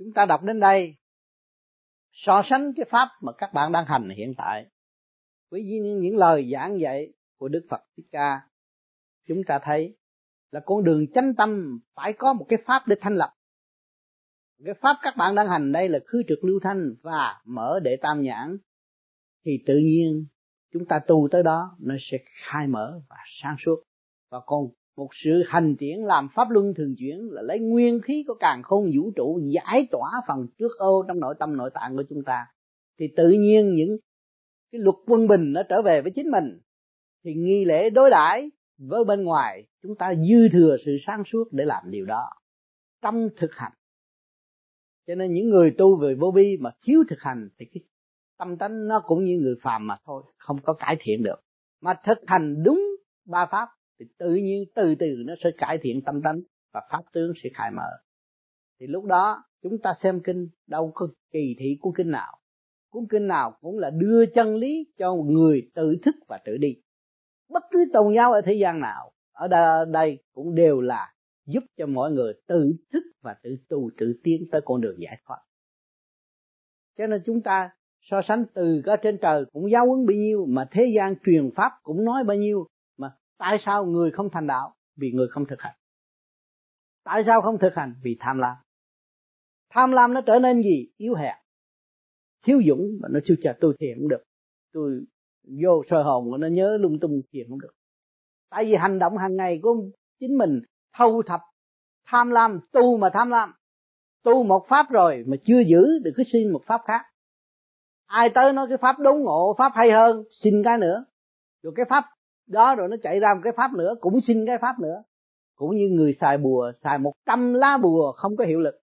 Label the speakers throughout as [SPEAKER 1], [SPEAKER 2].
[SPEAKER 1] Chúng ta đọc đến đây, so sánh cái pháp mà các bạn đang hành hiện tại với những lời giảng dạy của Đức Phật Thích Ca, chúng ta thấy là con đường chánh tâm phải có một cái pháp để thanh lập. Cái pháp các bạn đang hành đây là khứ trực lưu thanh và mở đệ tam nhãn, thì tự nhiên chúng ta tu tới đó nó sẽ khai mở và sáng suốt. Và còn một sự hành triển làm pháp luân thường chuyển là lấy nguyên khí của càn khôn vũ trụ giải tỏa phần trước ô trong nội tâm nội tạng của chúng ta, thì tự nhiên những cái luật quân bình nó trở về với chính mình, thì nghi lễ đối đãi với bên ngoài chúng ta dư thừa sự sáng suốt để làm điều đó trong thực hành. Cho nên những người tu về vô vi mà thiếu thực hành thì cái tâm tánh nó cũng như người phàm mà thôi, không có cải thiện được. Mà thực hành đúng ba pháp thì tự nhiên từ từ nó sẽ cải thiện tâm tánh và pháp tướng sẽ khai mở. Thì lúc đó chúng ta xem kinh đâu có kỳ thị của kinh nào, cuốn kinh nào cũng là đưa chân lý cho người tự thức và tự đi. Bất cứ tôn giáo ở thế gian nào ở đây cũng đều là giúp cho mọi người tự thức và tự tu tự tiến tới con đường giải thoát. Cho nên chúng ta so sánh từ ở trên trời cũng giáo huấn bấy nhiêu, mà thế gian truyền pháp cũng nói bấy nhiêu, mà tại sao người không thành đạo? Vì người không thực hành. Tại sao không thực hành? Vì tham lam. Tham lam nó trở nên gì? Yếu hèn, thiếu dũng, và nó chưa chờ tôi thiền không được, tôi vô soi hồn nó nhớ lung tung thiền không được. Tại vì hành động hàng ngày của chính mình thâu thập tham lam, tu mà tham lam. Tu một pháp rồi mà chưa giữ được cứ xin một pháp khác. Ai tới nói cái pháp đốn ngộ, pháp hay hơn, xin cái nữa. Rồi cái pháp đó rồi nó chạy ra một cái pháp nữa, cũng xin cái pháp nữa. Cũng như người xài bùa, xài 100 lá bùa không có hiệu lực.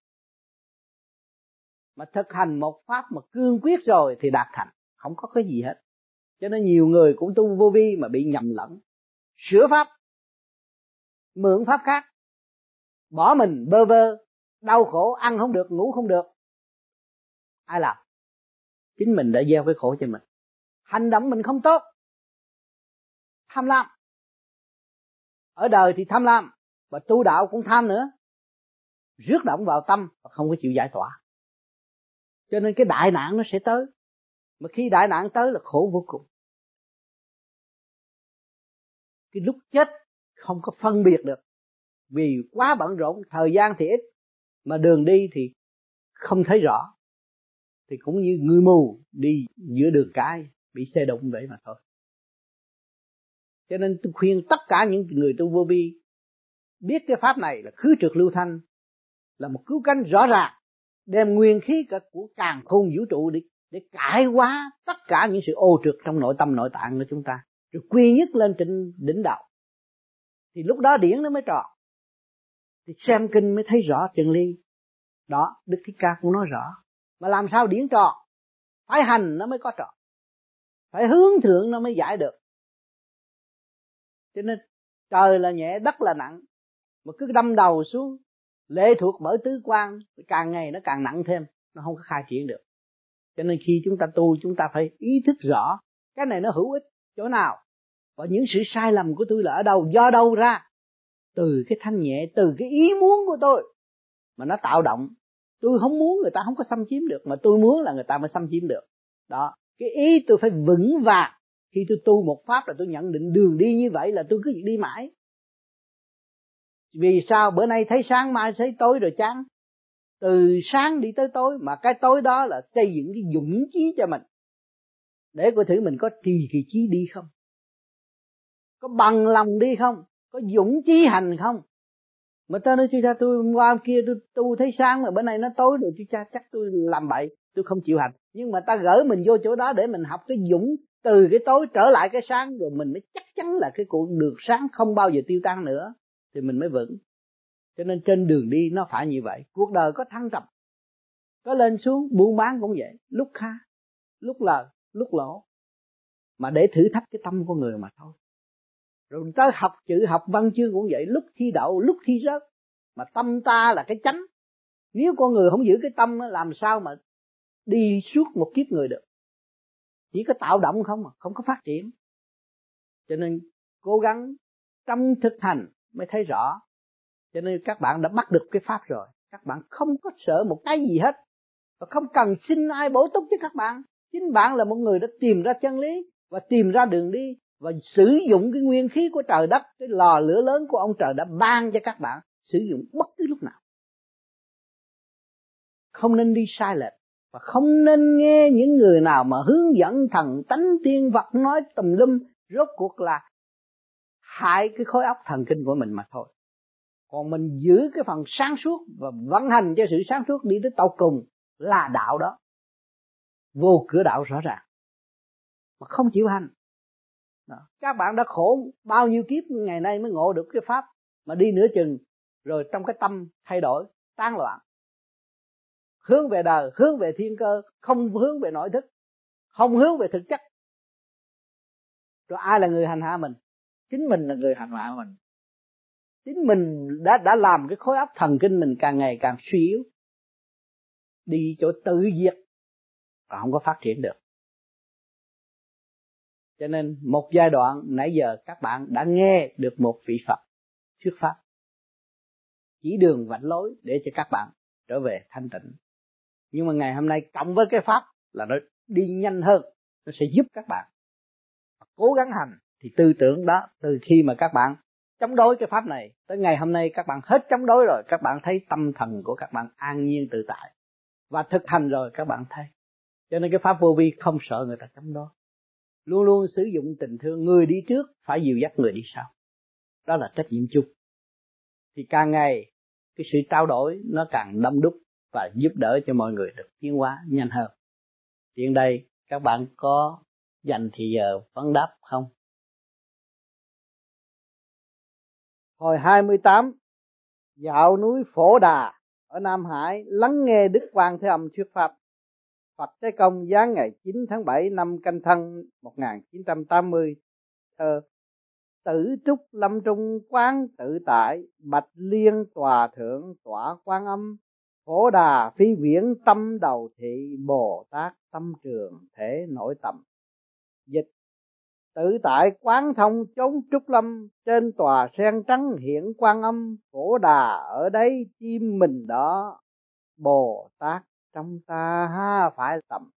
[SPEAKER 1] Mà thực hành một pháp mà cương quyết rồi thì đạt thành, không có cái gì hết. Cho nên nhiều người cũng tu vô vi mà bị nhầm lẫn, sửa pháp, mượn pháp khác, bỏ mình bơ vơ, đau khổ, ăn không được, ngủ không được. Ai làm? Chính mình đã gieo cái khổ cho mình. Hành động mình không tốt, tham lam. Ở đời thì tham lam, và tu đạo cũng tham nữa, rước động vào tâm và không có chịu giải tỏa. Cho nên cái đại nạn nó sẽ tới. Mà khi đại nạn tới là khổ vô cùng. Cái lúc chết không có phân biệt được, vì quá bận rộn, thời gian thì ít, mà đường đi thì không thấy rõ. Thì cũng như người mù đi giữa đường cái, bị xe đụng vậy mà thôi. Cho nên tôi khuyên tất cả những người tu vô vi biết cái pháp này là khứ trượt lưu thanh, là một cứu cánh rõ ràng, đem nguyên khí của càn khôn vũ trụ để cải hóa tất cả những sự ô trượt trong nội tâm nội tạng của chúng ta, rồi quy nhất lên trên đỉnh đạo. Thì lúc đó điển nó mới tròn. Thì xem kinh mới thấy rõ chân lý. Đó, Đức Thích Ca cũng nói rõ. Mà làm sao điển tròn? Phải hành nó mới có tròn, phải hướng thượng nó mới giải được. Cho nên trời là nhẹ, đất là nặng, mà cứ đâm đầu xuống lệ thuộc bởi tứ quan, càng ngày nó càng nặng thêm, nó không có khai triển được. Cho nên khi chúng ta tu, chúng ta phải ý thức rõ cái này nó hữu ích chỗ nào, và những sự sai lầm của tôi là ở đâu, do đâu ra. Từ cái thanh nhẹ, từ cái ý muốn của tôi mà nó tạo động. Tôi không muốn người ta không có xâm chiếm được, mà tôi muốn là người ta mới xâm chiếm được. Đó, cái ý tôi phải vững vàng. Khi tôi tu một pháp là tôi nhận định đường đi như vậy là tôi cứ đi mãi. Vì sao bữa nay thấy sáng mai thấy tối rồi chán? Từ sáng đi tới tối, mà cái tối đó là xây dựng cái dũng chí cho mình, để coi thử mình có trì kỳ chí đi không, có bằng lòng đi không, có dũng chí hành không. Mà ta nói tôi hôm qua hôm kia tôi tu thấy sáng mà bữa nay nó tối rồi, chắc tôi làm bậy, tôi không chịu hành. Nhưng mà ta gửi mình vô chỗ đó để mình học cái dũng, từ cái tối trở lại cái sáng, rồi mình mới chắc chắn là cái con đường sáng không bao giờ tiêu tan nữa, thì mình mới vững. Cho nên trên đường đi nó phải như vậy. Cuộc đời có thăng trầm, có lên xuống, buôn bán cũng vậy, lúc khá, lúc lời, lúc lỗ, mà để thử thách cái tâm của người mà thôi. Rồi tới học chữ, học văn chương cũng vậy, lúc thi đậu, lúc thi rớt. Mà tâm ta là cái chánh. Nếu con người không giữ cái tâm, làm sao mà đi suốt một kiếp người được? Chỉ có tạo động không mà, không có phát triển. Cho nên cố gắng trong thực hành mới thấy rõ. Cho nên các bạn đã bắt được cái pháp rồi, Các bạn không có sợ một cái gì hết, và không cần xin ai bổ túc cho các bạn. Chính bạn là một người đã tìm ra chân lý và tìm ra đường đi, và sử dụng cái nguyên khí của trời đất, cái lò lửa lớn của ông trời đã ban cho các bạn sử dụng bất cứ lúc nào. Không nên đi sai lệch, và không nên nghe những người nào mà hướng dẫn thần tánh tiên vật nói tùm lum, rốt cuộc là hại cái khối óc thần kinh của mình mà thôi. Còn mình giữ cái phần sáng suốt và vận hành cho sự sáng suốt đi tới tận cùng là đạo đó, vô cửa đạo rõ ràng, mà không chịu hành. Đó. Các bạn đã khổ bao nhiêu kiếp ngày nay mới ngộ được cái pháp, mà đi nửa chừng rồi trong cái tâm thay đổi, tán loạn, hướng về đời, hướng về thiên cơ, không hướng về nội thức, không hướng về thực chất. Rồi ai là người hành hạ mình? Chính mình là người hành hạ mình. Chính mình đã làm cái khối óc thần kinh mình càng ngày càng suy yếu, đi chỗ tự diệt và không có phát triển được. Cho nên một giai đoạn nãy giờ các bạn đã nghe được một vị Phật thuyết pháp, chỉ đường vạch lối để cho các bạn trở về thanh tịnh. Nhưng mà ngày hôm nay cộng với cái pháp là nó đi nhanh hơn, nó sẽ giúp các bạn cố gắng hành. Thì tư tưởng đó, từ khi mà các bạn chống đối cái pháp này tới ngày hôm nay các bạn hết chống đối rồi, các bạn thấy tâm thần của các bạn an nhiên tự tại, và thực hành rồi các bạn thấy. Cho nên cái pháp vô vi không sợ người ta chống đối, luôn luôn sử dụng tình thương, người đi trước phải dìu dắt người đi sau, đó là trách nhiệm chung. Thì càng ngày cái sự trao đổi nó càng đông đúc và giúp đỡ cho mọi người được tiến hóa nhanh hơn. Hiện đây các bạn có dành thì giờ vấn đáp không? Hồi 28, dạo núi Phổ Đà ở Nam Hải, lắng nghe Đức Quan Thế Âm thuyết pháp. Phật Tế Công giáng ngày 9 tháng 7 năm Canh Thân 1980. Thơ: Tử trúc lâm trung quán tự tại, bạch liên tòa thượng tỏa Quan Âm. Phổ Đà phi viễn tâm đầu thị, Bồ Tát tâm trường thể nội tâm. Dịch: tự tại quán thông chốn trúc lâm, trên tòa sen trắng hiện Quan Âm. Phổ Đà ở đấy chim mình đó, Bồ Tát trong ta ha phải tầm.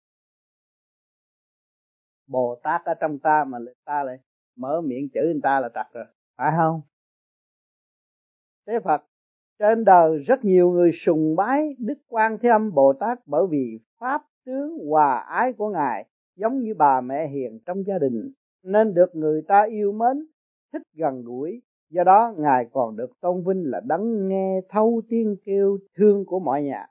[SPEAKER 1] Bồ Tát ở trong ta mà ta lại mở miệng chữ người ta là trật rồi, phải không? Thế Phật, trên đời rất nhiều người sùng bái Đức Quan Thế Âm Bồ Tát, bởi vì pháp tướng hòa ái của Ngài giống như bà mẹ hiền trong gia đình, nên được người ta yêu mến, thích gần gũi. Do đó Ngài còn được tôn vinh là đấng nghe thấu tiếng kêu thương của mọi nhà,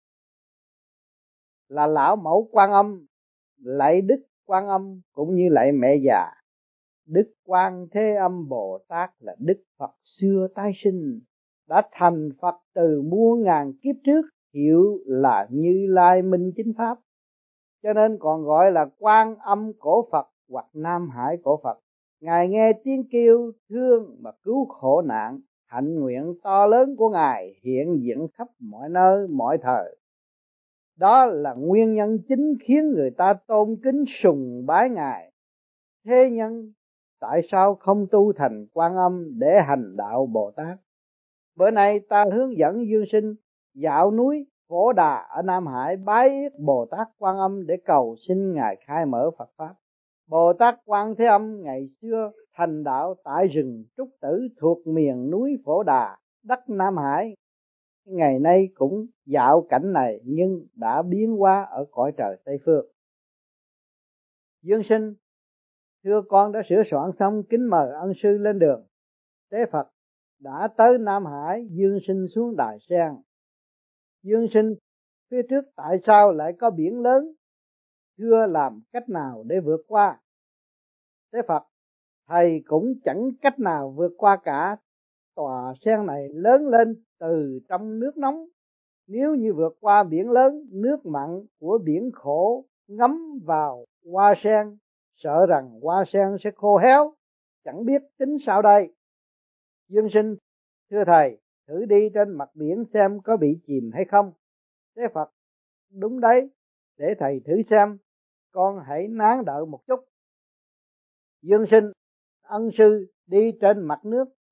[SPEAKER 1] là lão mẫu Quan Âm. Lạy Đức Quan Âm cũng như lạy mẹ già. Đức Quan Thế Âm Bồ Tát là Đức Phật xưa tái sinh, đã thành Phật từ muôn ngàn kiếp trước, hiệu là Như Lai Minh Chính Pháp, cho nên còn gọi là Quan Âm Cổ Phật hoặc Nam Hải Cổ Phật. Ngài nghe tiếng kêu thương mà cứu khổ nạn, hạnh nguyện to lớn của Ngài hiện diện khắp mọi nơi mọi thời. Đó là nguyên nhân chính khiến người ta tôn kính sùng bái Ngài. Thế nhân tại sao không tu thành Quan Âm để hành đạo Bồ Tát? Bữa nay ta hướng dẫn Dương Sinh dạo núi Phổ Đà ở Nam Hải, bái yết Bồ Tát Quan Âm để cầu xin Ngài khai mở Phật Pháp. Bồ Tát Quan Thế Âm ngày xưa thành đạo tại rừng Trúc Tử thuộc miền núi Phổ Đà, đất Nam Hải. Ngày nay cũng dạo cảnh này nhưng đã biến hóa ở cõi trời Tây Phương. Dương Sinh, thưa con đã sửa soạn xong, kính mời ân sư lên đường. Tế Phật đã tới Nam Hải, Dương Sinh xuống đài sen. Dương Sinh, phía trước tại sao lại có biển lớn? Thưa làm cách nào để vượt qua? Tế Phật, thầy cũng chẳng cách nào vượt qua cả. Tòa sen này lớn lên từ trong nước nóng. Nếu như vượt qua biển lớn, nước mặn của biển khổ ngấm vào hoa sen, sợ rằng hoa sen sẽ khô héo, chẳng biết tính sao đây. Dương Sinh, thưa thầy, thử đi trên mặt biển xem có bị chìm hay không. Tế Phật, đúng đấy, để thầy thử xem, con hãy nán đợi một chút. Dương Sinh, ân sư đi trên mặt nước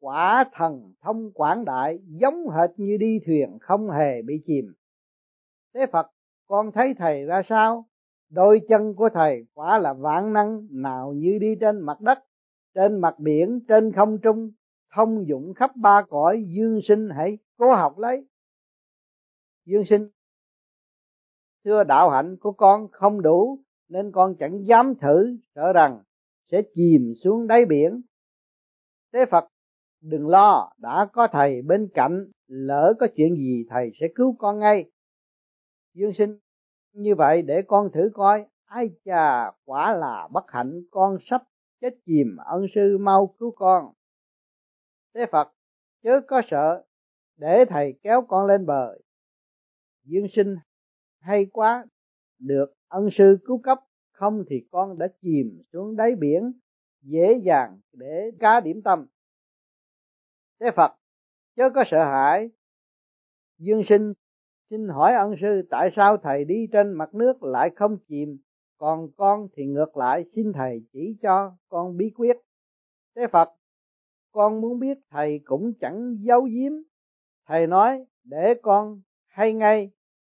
[SPEAKER 1] quả thần thông quảng đại, giống hệt như đi thuyền không hề bị chìm. Thế Phật, con thấy thầy ra sao? Đôi chân của thầy quả là vạn năng, nào như đi trên mặt đất, trên mặt biển, trên không trung, thông dụng khắp ba cõi. Dương sinh hãy cố học lấy. Dương sinh: thưa, đạo hạnh của con không đủ nên con chẳng dám thử, sợ rằng sẽ chìm xuống đáy biển. Thế Phật, đừng lo, đã có thầy bên cạnh, lỡ có chuyện gì thầy sẽ cứu con ngay. Dương sinh: như vậy để con thử coi. Ai chà, quả là bất hạnh, con sắp chết chìm, ân sư mau cứu con. Thế Phật, chớ có sợ, để thầy kéo con lên bờ. Dương sinh: hay quá, được ân sư cứu cấp, không thì con đã chìm xuống đáy biển, dễ dàng để cá điểm tâm. Thế Phật, chớ có sợ hãi. Dương sinh: xin hỏi ân sư, tại sao thầy đi trên mặt nước lại không chìm, còn con thì ngược lại, xin thầy chỉ cho con bí quyết. Thế Phật, con muốn biết thầy cũng chẳng giấu giếm. Thầy nói để con hay ngay.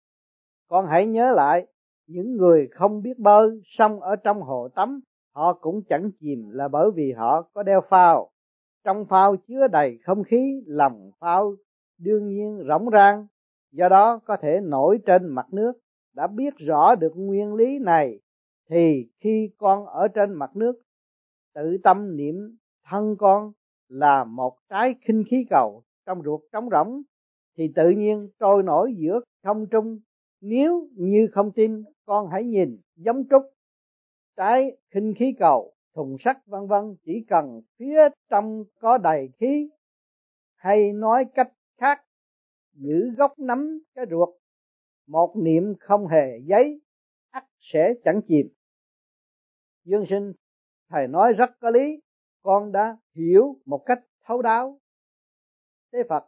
[SPEAKER 1] Con hãy nhớ lại, những người không biết bơi xong ở trong hồ tắm, họ cũng chẳng chìm là bởi vì họ có đeo phao. Trong phao chứa đầy không khí, lòng phao đương nhiên rỗng rang, do đó có thể nổi trên mặt nước. Đã biết rõ được nguyên lý này thì khi con ở trên mặt nước, tự tâm niệm thân con là một trái khinh khí cầu trong ruột trống rỗng, thì tự nhiên trôi nổi giữa không trung. Nếu như không tin, con hãy nhìn giống trúc, trái khinh khí cầu, thùng sắt vân vân, chỉ cần phía trong có đầy khí, hay nói cách khác, giữ gốc nắm cái ruột, một niệm không hề giấy, ắt sẽ chẳng chìm. Dương sinh: thầy nói rất có lý, con đã hiểu một cách thấu đáo. Thế Phật,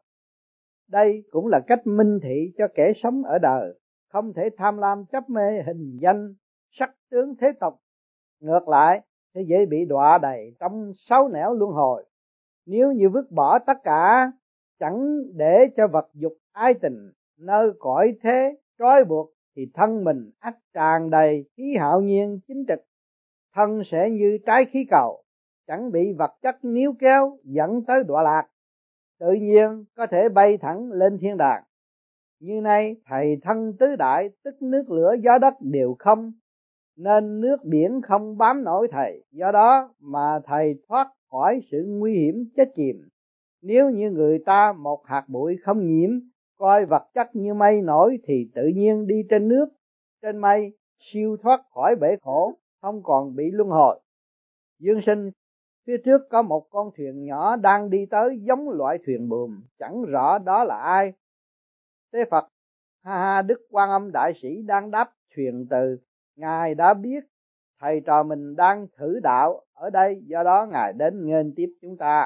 [SPEAKER 1] đây cũng là cách minh thị cho kẻ sống ở đời, không thể tham lam chấp mê hình danh sắc tướng thế tục, ngược lại sẽ dễ bị đọa đầy trong sáu nẻo luân hồi. Nếu như vứt bỏ tất cả, chẳng để cho vật dục ái tình nơi cõi thế trói buộc, thì thân mình ắt tràn đầy khí hạo nhiên chính trực, thân sẽ như trái khí cầu, chẳng bị vật chất níu kéo dẫn tới đọa lạc, tự nhiên có thể bay thẳng lên thiên đàng. Như nay thầy thân tứ đại, tức nước lửa gió đất đều không, nên nước biển không bám nổi thầy, do đó mà thầy thoát khỏi sự nguy hiểm chết chìm. Nếu như người ta một hạt bụi không nhiễm, coi vật chất như mây nổi, thì tự nhiên đi trên nước, trên mây, siêu thoát khỏi bể khổ, không còn bị luân hồi. Dương sinh: phía trước có một con thuyền nhỏ đang đi tới, giống loại thuyền buồm, chẳng rõ đó là ai. Thế Phật: ha ha, Đức Quan Âm Đại Sĩ đang đáp thuyền từ, Ngài đã biết thầy trò mình đang thử đạo ở đây, do đó Ngài đến nghênh tiếp chúng ta.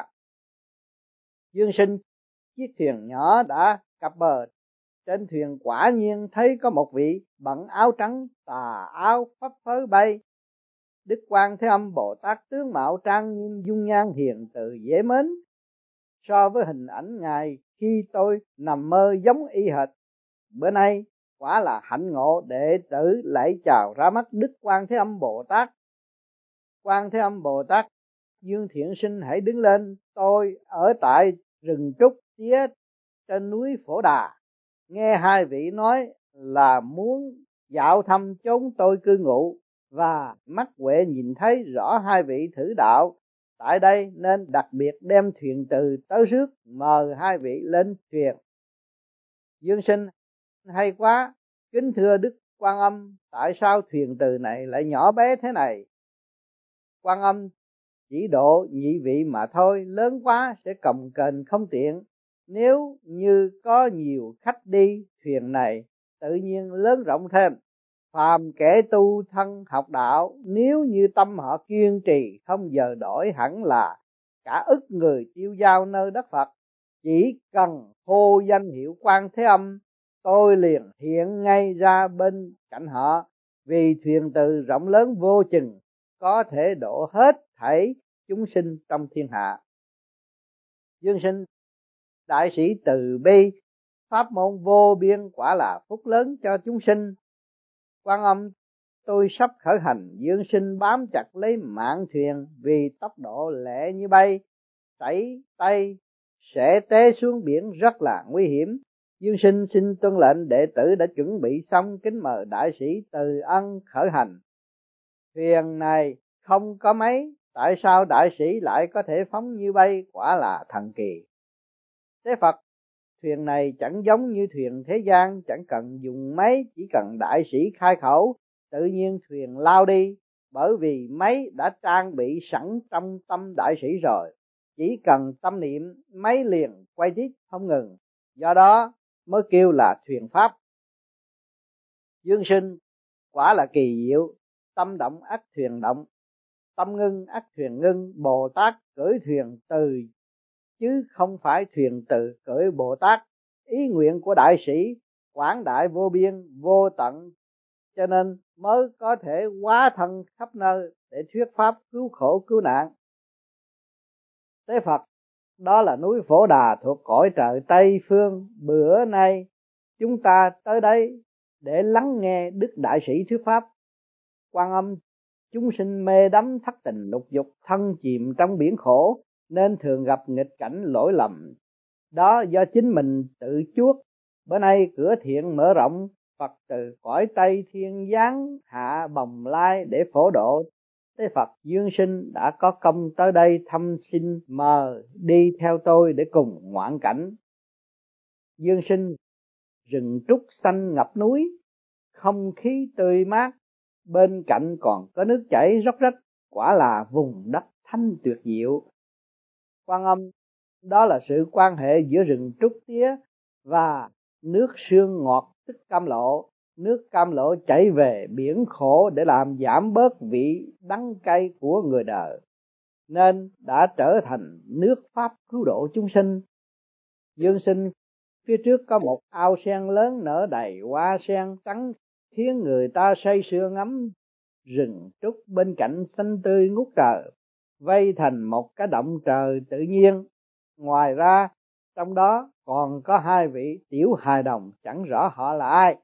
[SPEAKER 1] Dương sinh: chiếc thuyền nhỏ đã cập bờ. Trên thuyền quả nhiên thấy có một vị bận áo trắng, tà áo phấp phới bay. Đức Quan Thế Âm Bồ Tát tướng mạo trang nghiêm, dung nhan hiền từ dễ mến. So với hình ảnh Ngài khi tôi nằm mơ giống y hệt. Bữa nay quả là hạnh ngộ, đệ tử lạy chào ra mắt Đức Quan Thế Âm Bồ Tát. Quan Thế Âm Bồ Tát: Dương thiện sinh hãy đứng lên, tôi ở tại rừng trúc tía trên núi Phổ Đà, nghe hai vị nói là muốn dạo thăm chốn tôi cư ngụ, và mắt huệ nhìn thấy rõ hai vị thử đạo tại đây, nên đặc biệt đem thuyền từ tới rước, mời hai vị lên thuyền. Dương sinh: hay quá, kính thưa Đức Quan Âm, tại sao thuyền từ này lại nhỏ bé thế này? Quan Âm: chỉ độ nhị vị mà thôi, lớn quá sẽ cồng kềnh không tiện. Nếu như có nhiều khách đi, thuyền này tự nhiên lớn rộng thêm. Phàm kẻ tu thân học đạo, nếu như tâm họ kiên trì không giờ đổi, hẳn là cả ức người tiêu dao nơi đất Phật. Chỉ cần hô danh hiệu Quan Thế Âm, tôi liền hiện ngay ra bên cạnh họ, vì thuyền từ rộng lớn vô chừng, có thể độ hết thảy chúng sinh trong thiên hạ. Dương sinh đại sĩ từ bi, pháp môn vô biên, quả là phúc lớn cho chúng sinh. Quan Âm, tôi sắp khởi hành, dương sinh bám chặt lấy mạn thuyền, vì tốc độ lẹ như bay, sảy tay sẽ té xuống biển rất là nguy hiểm. Dương sinh xin tuân lệnh, đệ tử đã chuẩn bị xong, kính mời đại sĩ Từ Ân khởi hành. Thuyền này không có máy, tại sao đại sĩ lại có thể phóng như bay, quả là thần kỳ. Thế Phật, thuyền này chẳng giống như thuyền thế gian, chẳng cần dùng máy, chỉ cần đại sĩ khai khẩu, tự nhiên thuyền lao đi, bởi vì máy đã trang bị sẵn trong tâm đại sĩ rồi, chỉ cần tâm niệm máy liền quay tít không ngừng, do đó mới kêu là thuyền pháp. Dương sinh quả là kỳ diệu, tâm động ắt thuyền động, tâm ngưng ắt thuyền ngưng. Bồ Tát cưỡi thuyền từ chứ không phải thuyền từ cưỡi Bồ Tát. Ý nguyện của đại sĩ quảng đại vô biên vô tận, cho nên mới có thể hóa thân khắp nơi để thuyết pháp cứu khổ cứu nạn. Tế Phật, đó là núi Phổ Đà thuộc cõi trời Tây Phương. Bữa nay chúng ta tới đây để lắng nghe Đức Đại Sĩ thuyết pháp. Quan Âm, chúng sinh mê đắm thất tình lục dục, thân chìm trong biển khổ, nên thường gặp nghịch cảnh lỗi lầm. Đó do chính mình tự chuốc. Bữa nay cửa thiện mở rộng, Phật từ cõi Tây Thiên giáng hạ bồng lai để phổ độ. Thế Phật dương sinh đã có công tới đây thăm, xin mời đi theo tôi để cùng ngoạn cảnh. Dương sinh, rừng trúc xanh ngập núi, không khí tươi mát, bên cạnh còn có nước chảy róc rách, quả là vùng đất thanh tuyệt diệu. Quan Âm, đó là sự quan hệ giữa rừng trúc tía và nước sương ngọt tức cam lộ. Nước cam lộ chảy về biển khổ để làm giảm bớt vị đắng cay của người đời, nên đã trở thành nước pháp cứu độ chúng sinh. Dương sinh, phía trước có một ao sen lớn nở đầy hoa sen trắng, khiến người ta say sưa ngắm. Rừng trúc bên cạnh xanh tươi ngút trời, vây thành một cái động trời tự nhiên. Ngoài ra trong đó còn có hai vị tiểu hài đồng, chẳng rõ họ là ai.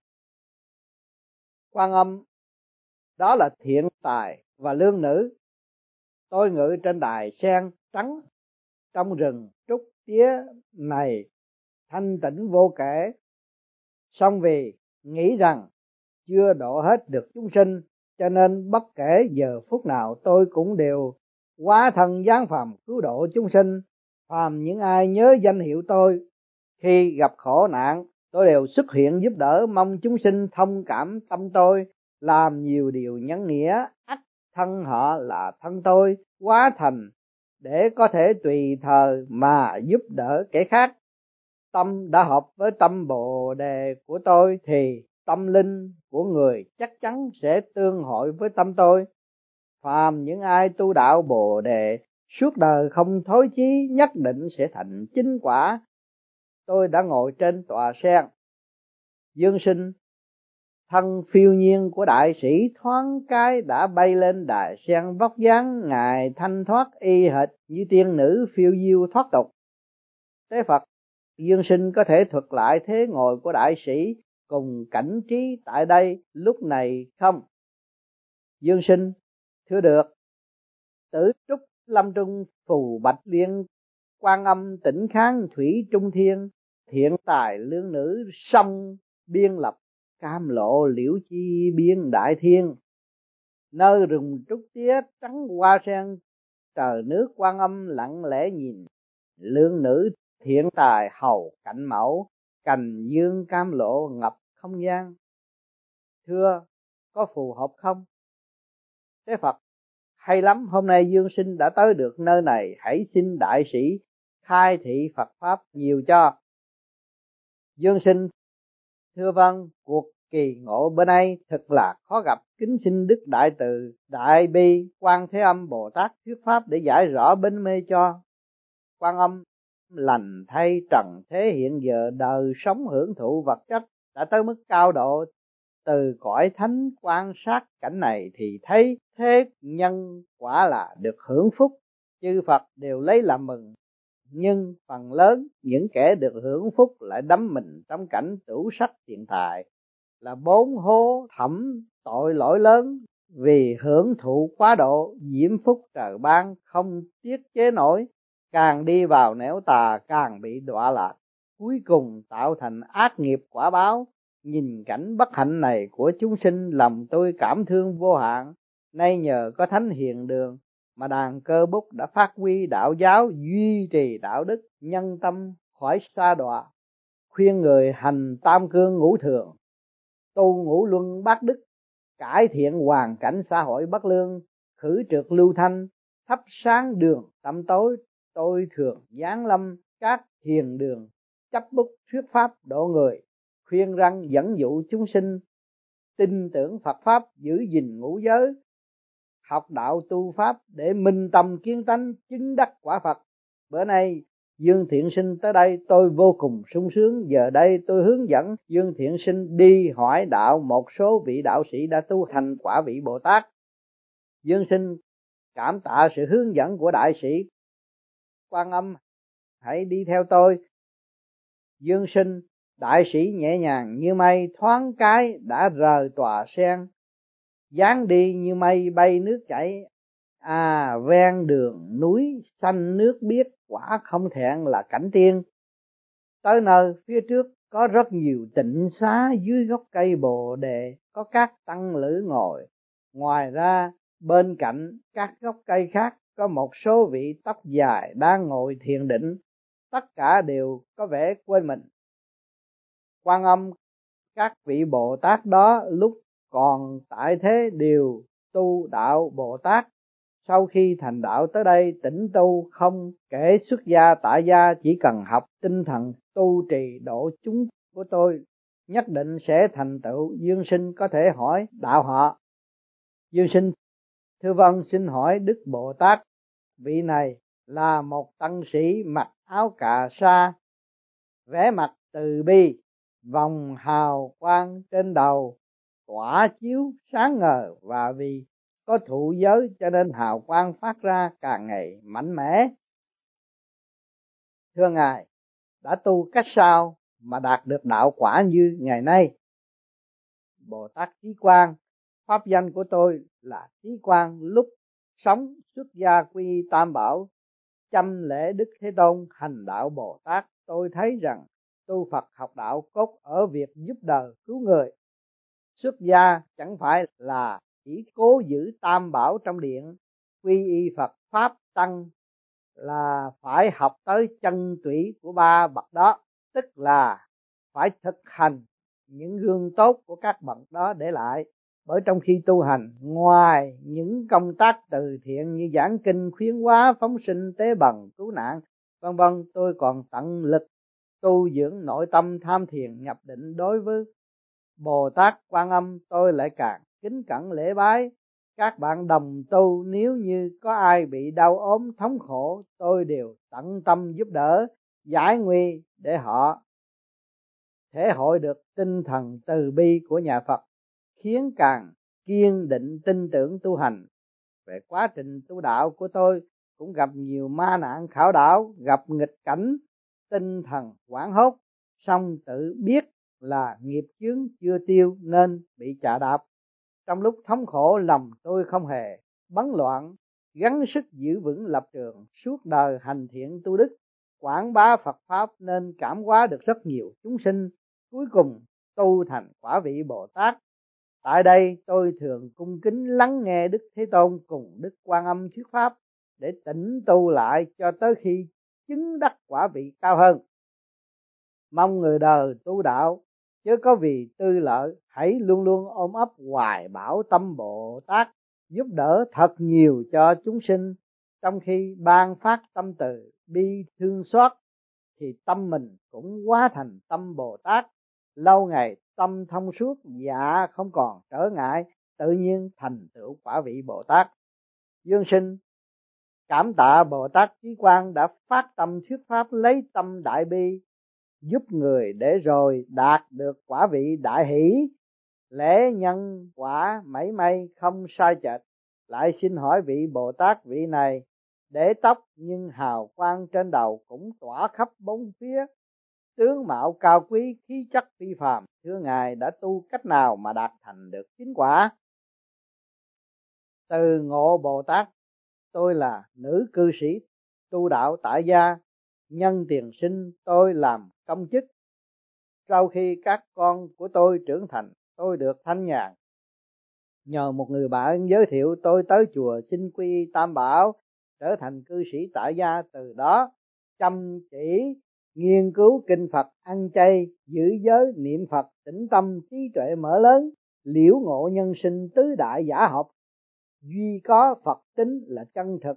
[SPEAKER 1] Quan Âm, đó là Thiện Tài và Lương Nữ. Tôi ngự trên đài sen trắng trong rừng trúc tía này thanh tịnh vô kể, song vì nghĩ rằng chưa độ hết được chúng sinh, cho nên bất kể giờ phút nào tôi cũng đều hóa thân giáng phàm cứu độ chúng sinh. Phàm những ai nhớ danh hiệu tôi, khi gặp khổ nạn tôi đều xuất hiện giúp đỡ, mong chúng sinh thông cảm tâm tôi, làm nhiều điều nhân nghĩa, ắt thân họ là thân tôi hóa thành, để có thể tùy thời mà giúp đỡ kẻ khác. Tâm đã hợp với tâm Bồ Đề của tôi thì tâm linh của người chắc chắn sẽ tương hội với tâm tôi. Phàm những ai tu đạo Bồ Đề suốt đời không thối chí, nhất định sẽ thành chính quả. Tôi đã ngồi trên tòa sen. Dương sinh, thân phiêu nhiên của đại sĩ thoáng cái đã bay lên đài sen, vóc dáng ngài thanh thoát y hệt như tiên nữ phiêu diêu thoát tục. Tế Phật, dương sinh có thể thuật lại thế ngồi của đại sĩ cùng cảnh trí tại đây lúc này không? Dương sinh, thưa được. Tử trúc lâm trung phù bạch liên, Quan Âm tỉnh kháng thủy trung thiên, Thiện Tài Lương Nữ song biên lập, cam lộ liễu chi biên đại thiên. Nơi rừng trúc tía trắng hoa sen, trời nước Quan Âm lặng lẽ nhìn, Lương Nữ Thiện Tài hầu cạnh mẫu, cành dương cam lộ ngập không gian. Thưa, có phù hợp không? Thế Phật, hay lắm, hôm nay dương sinh đã tới được nơi này, hãy xin đại sĩ khai thị Phật pháp nhiều cho. Dương sinh, thưa vâng, cuộc kỳ ngộ bữa nay thật là khó gặp, kính xin Đức Đại Từ Đại Bi Quan Thế Âm Bồ Tát thuyết pháp để giải rõ bên mê cho. Quan Âm, lành thay trần thế hiện giờ đời sống hưởng thụ vật chất đã tới mức cao độ, từ cõi thánh quan sát cảnh này thì thấy thế nhân quả là được hưởng phúc, chư Phật đều lấy làm mừng. nhưng phần lớn những kẻ được hưởng phúc lại đắm mình trong cảnh tửu sắc tiền tài, là bốn hố thẳm tội lỗi lớn, vì hưởng thụ quá độ, diễm phúc trời ban không tiết chế nổi, càng đi vào nẻo tà càng bị đọa lạc, cuối cùng tạo thành ác nghiệp quả báo. Nhìn cảnh bất hạnh này của chúng sinh, lòng tôi cảm thương vô hạn. Nay nhờ có thánh hiền đường mà đàn Cơ Bút đã phát huy đạo giáo, duy trì đạo đức, nhân tâm khỏi sa đọa, khuyên người hành tam cương ngũ thường, tu ngũ luân bát đức, cải thiện hoàn cảnh xã hội bất lương, khử trượt lưu thanh, thắp sáng đường tâm tối. Tôi thường giáng lâm các hiền đường, chấp bút thuyết pháp độ người, khuyên răn dẫn dụ chúng sinh tin tưởng Phật pháp, giữ gìn ngũ giới, học đạo tu pháp để minh tâm kiến tánh, chứng đắc quả Phật. Bữa nay Dương Thiện Sinh tới đây tôi vô cùng sung sướng. Giờ đây tôi hướng dẫn Dương Thiện Sinh đi hỏi đạo một số vị đạo sĩ đã tu hành quả vị Bồ Tát. Dương Sinh cảm tạ sự hướng dẫn của đại sĩ Quan Âm, hãy đi theo tôi. Dương Sinh, đại sĩ nhẹ nhàng như mây, thoáng cái đã rời tòa sen, dáng đi như mây bay nước chảy. Ven đường núi xanh nước biếc, quả không thẹn là cảnh tiên. Tới nơi phía trước có rất nhiều tịnh xá, dưới gốc cây bồ đề có các tăng lữ ngồi. Ngoài ra bên cạnh các gốc cây khác có một số vị tóc dài đang ngồi thiền định, tất cả đều có vẻ quên mình. Quan Âm, các vị Bồ Tát đó lúc còn tại thế đều tu đạo Bồ Tát, sau khi thành đạo tới đây tĩnh tu, không kể xuất gia tại gia, chỉ cần học tinh thần tu trì độ chúng của tôi nhất định sẽ thành tựu. Dương Sinh có thể hỏi đạo họ. Dương Sinh: thưa vâng, xin hỏi Đức Bồ Tát, vị này là một tăng sĩ mặc áo cà sa, vẻ mặt từ bi, vòng hào quang trên đầu tỏa chiếu sáng ngời, và vì có thụ giới cho nên hào quang phát ra càng ngày mạnh mẽ. Thưa Ngài, đã tu cách sao mà đạt được đạo quả như ngày nay? Bồ Tát Trí Quang: pháp danh của tôi là Trí Quang. Lúc sống xuất gia quy Tam Bảo, chăm lễ Đức Thế Tôn, hành đạo Bồ Tát, tôi thấy rằng tu Phật học đạo cốt ở việc giúp đời cứu người. Xuất gia chẳng phải là chỉ cố giữ Tam Bảo trong điện, quy y Phật Pháp Tăng, là phải học tới chân tủy của ba bậc đó, tức là phải thực hành những gương tốt của các bậc đó để lại. Bởi trong khi tu hành, ngoài những công tác từ thiện như giảng kinh, khuyến hóa, phóng sinh, tế bần, cứu nạn vân vân, tôi còn tận lực tu dưỡng nội tâm tham thiền nhập định. Đối với Bồ Tát Quan Âm, tôi lại càng kính cẩn lễ bái. Các bạn đồng tu nếu như có ai bị đau ốm thống khổ, tôi đều tận tâm giúp đỡ, giải nguy để họ thể hội được tinh thần từ bi của nhà Phật, khiến càng kiên định tin tưởng tu hành. Về quá trình tu đạo của tôi cũng gặp nhiều ma nạn khảo đảo, gặp nghịch cảnh, tinh thần hoảng hốt, song tự biết là nghiệp chướng chưa tiêu nên bị chà đạp. Trong lúc thống khổ, lòng tôi không hề bấn loạn, gắng sức giữ vững lập trường, suốt đời hành thiện tu đức, quảng bá Phật Pháp nên cảm hóa được rất nhiều chúng sinh, cuối cùng tu thành quả vị Bồ Tát. Tại đây tôi thường cung kính lắng nghe Đức Thế Tôn cùng Đức Quan Âm thuyết Pháp để tĩnh tu lại cho tới khi chứng đắc quả vị cao hơn. Mong người đời tu đạo chớ có vì tư lợi, hãy luôn luôn ôm ấp hoài bão tâm Bồ Tát, giúp đỡ thật nhiều cho chúng sinh. Trong khi ban phát tâm từ bi thương xót thì tâm mình cũng hóa thành tâm Bồ Tát. Lâu ngày tâm thông suốt, dạ không còn trở ngại, tự nhiên thành tựu quả vị Bồ Tát. Dương Sinh cảm tạ Bồ Tát Trí Quang đã phát tâm thuyết pháp lấy tâm đại bi giúp người, để rồi đạt được quả vị đại hỷ. Lễ nhân quả mảy may không sai chệch. Lại xin hỏi vị Bồ Tát, vị này để tóc nhưng hào quang trên đầu cũng tỏa khắp bốn phía. Tướng mạo cao quý, khí chất phi phàm, thưa Ngài đã tu cách nào mà đạt thành được chính quả? Từ Ngộ Bồ Tát, tôi là nữ cư sĩ tu đạo tại gia, nhân tiền sinh tôi làm công chức. Sau khi các con của tôi trưởng thành, tôi được thanh nhàn. Nhờ một người bạn giới thiệu tôi tới chùa xin quy Tam Bảo, trở thành cư sĩ tại gia. Từ đó chăm chỉ nghiên cứu kinh Phật, ăn chay, giữ giới, niệm Phật, tĩnh tâm, trí tuệ mở lớn, liễu ngộ nhân sinh tứ đại giả học. Duy có Phật tính là chân thực.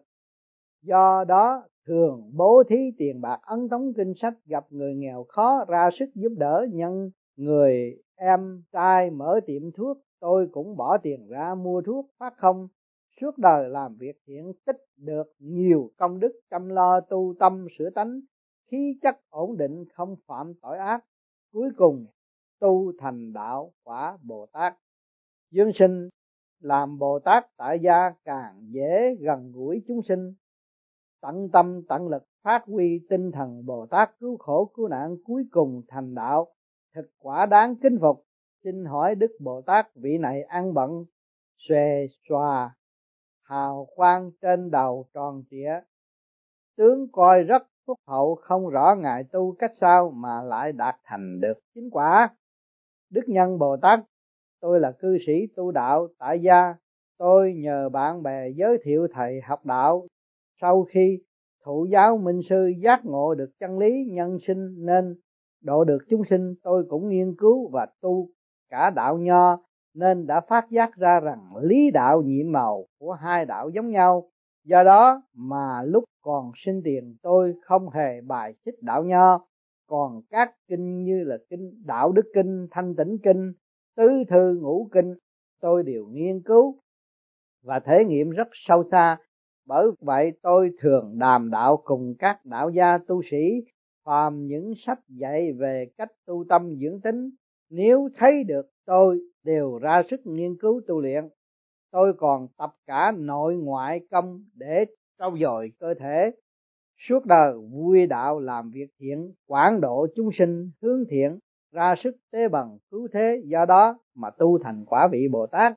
[SPEAKER 1] Do đó thường bố thí tiền bạc, ấn tống kinh sách, gặp người nghèo khó ra sức giúp đỡ. Nhân người em trai mở tiệm thuốc, tôi cũng bỏ tiền ra mua thuốc phát không. Suốt đời làm việc thiện, tích được nhiều công đức, chăm lo tu tâm sửa tánh, khí chất ổn định, không phạm tội ác. Cuối cùng tu thành đạo quả Bồ Tát. Dương sinh làm Bồ Tát tại gia càng dễ gần gũi chúng sinh, tận tâm tận lực phát huy tinh thần Bồ Tát cứu khổ cứu nạn, cuối cùng thành đạo, thực quả đáng kính phục. Xin hỏi Đức Bồ Tát vị này ăn bận xòe xòa, hào quang trên đầu tròn trịa, tướng coi rất phúc hậu, không rõ Ngài tu cách sao mà lại đạt thành được chính quả? Đức Nhân Bồ Tát, tôi là cư sĩ tu đạo tại gia, tôi nhờ bạn bè giới thiệu thầy học đạo. Sau khi thụ giáo minh sư giác ngộ được chân lý nhân sinh nên độ được chúng sinh, tôi cũng nghiên cứu và tu cả đạo Nho, nên đã phát giác ra rằng lý đạo nhiệm màu của hai đạo giống nhau. Do đó mà lúc còn sinh tiền tôi không hề bài xích đạo Nho, còn các kinh như là kinh Đạo Đức Kinh, Thanh Tịnh Kinh, Tứ Thư Ngũ Kinh tôi đều nghiên cứu và thể nghiệm rất sâu xa. Bởi vậy tôi thường đàm đạo cùng các đạo gia tu sĩ, phàm những sách dạy về cách tu tâm dưỡng tính, nếu thấy được tôi đều ra sức nghiên cứu tu luyện. Tôi còn tập cả nội ngoại công để trau dồi cơ thể. Suốt đời vui đạo làm việc thiện, quảng độ chúng sinh hướng thiện, ra sức tế bần cứu thế, do đó mà tu thành quả vị Bồ Tát.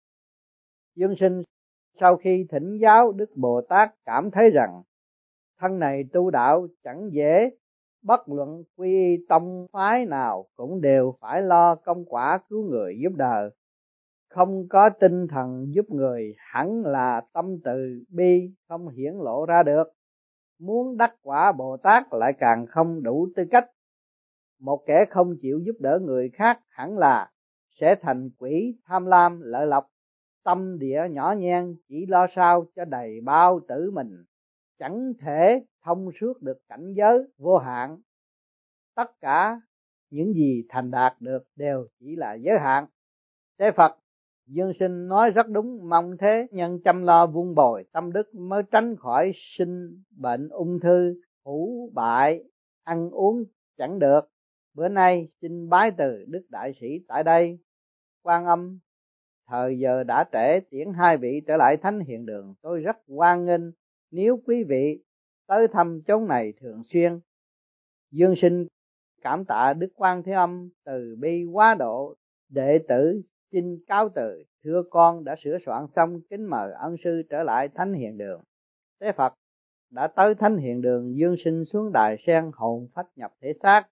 [SPEAKER 1] Dương sinh sau khi thỉnh giáo, Đức Bồ Tát cảm thấy rằng thân này tu đạo chẳng dễ, bất luận quy tông phái nào cũng đều phải lo công quả cứu người giúp đời. Không có tinh thần giúp người hẳn là tâm từ bi không hiển lộ ra được. Muốn đắc quả Bồ Tát lại càng không đủ tư cách. Một kẻ không chịu giúp đỡ người khác hẳn là sẽ thành quỷ tham lam lợi lộc, tâm địa nhỏ nhen, chỉ lo sao cho đầy bao tử mình, chẳng thể thông suốt được cảnh giới vô hạn. Tất cả những gì thành đạt được đều chỉ là giới hạn. Thế Phật Dương sinh nói rất đúng, mong thế nhân chăm lo vun bồi tâm đức mới tránh khỏi sinh bệnh ung thư, hủ bại, ăn uống chẳng được. Bữa nay xin bái từ Đức Đại Sĩ tại đây. Quan Âm, thời giờ đã trễ, tiễn hai vị trở lại Thánh Hiện Đường. Tôi rất hoan nghênh nếu quý vị tới thăm chốn này thường xuyên. Dương sinh cảm tạ Đức Quan Thế Âm từ bi quá độ, đệ tử xin cáo từ. Thưa con đã sửa soạn xong, kính mời ân sư trở lại Thánh Hiện Đường. Thế Phật đã tới Thánh Hiện Đường, Dương sinh xuống đài sen, hồn phách nhập thể xác.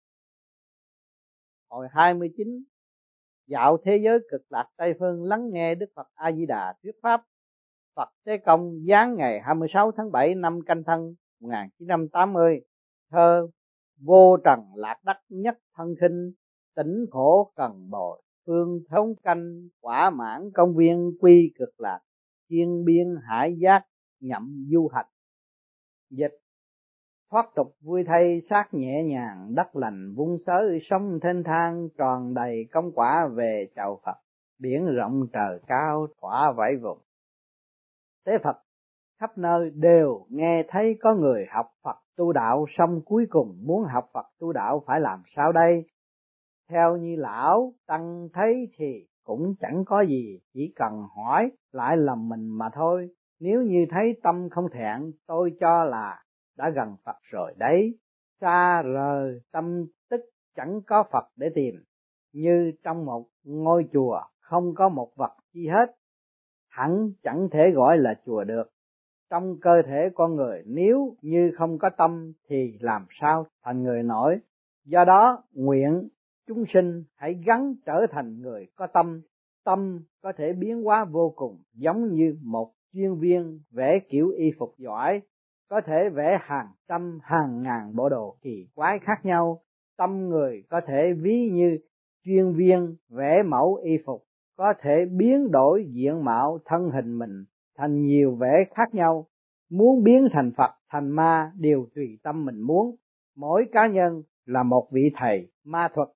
[SPEAKER 1] Hồi 29 dạo thế giới cực lạc Tây Phương, lắng nghe Đức Phật A Di Đà thuyết pháp. Phật Tế Công giáng ngày 26 tháng 7 năm Canh Thân 1980. Thơ: vô trần lạc đắc nhất thân khinh, tỉnh khổ cần bồi phương thống canh, quả mãn công viên quy cực lạc, thiên biên hải giác nhậm du hạch. Dịch: thoát tục vui thay sát nhẹ nhàng, đất lành vung sới, sông thênh thang tròn đầy công quả về chào Phật, biển rộng trời cao thỏa vẫy vùng. Thế Phật khắp nơi đều nghe thấy có người học Phật tu đạo, xong cuối cùng muốn học Phật tu đạo phải làm sao đây? Theo như lão tăng thấy thì cũng chẳng có gì, chỉ cần hỏi lại lòng mình mà thôi. Nếu như thấy tâm không thẹn, tôi cho là đã gần Phật rồi đấy. Xa rời tâm tức chẳng có Phật để tìm, như trong một ngôi chùa không có một vật chi hết, hẳn chẳng thể gọi là chùa được. Trong cơ thể con người nếu như không có tâm thì làm sao thành người nổi. Do đó nguyện chúng sinh hãy gắng trở thành người có tâm. Tâm có thể biến hóa vô cùng, giống như một chuyên viên vẽ kiểu y phục giỏi, có thể vẽ hàng trăm hàng ngàn bộ đồ kỳ quái khác nhau. Tâm người có thể ví như chuyên viên vẽ mẫu y phục, có thể biến đổi diện mạo thân hình mình thành nhiều vẻ khác nhau. Muốn biến thành Phật thành ma đều tùy tâm mình muốn. Mỗi cá nhân là một vị thầy ma thuật,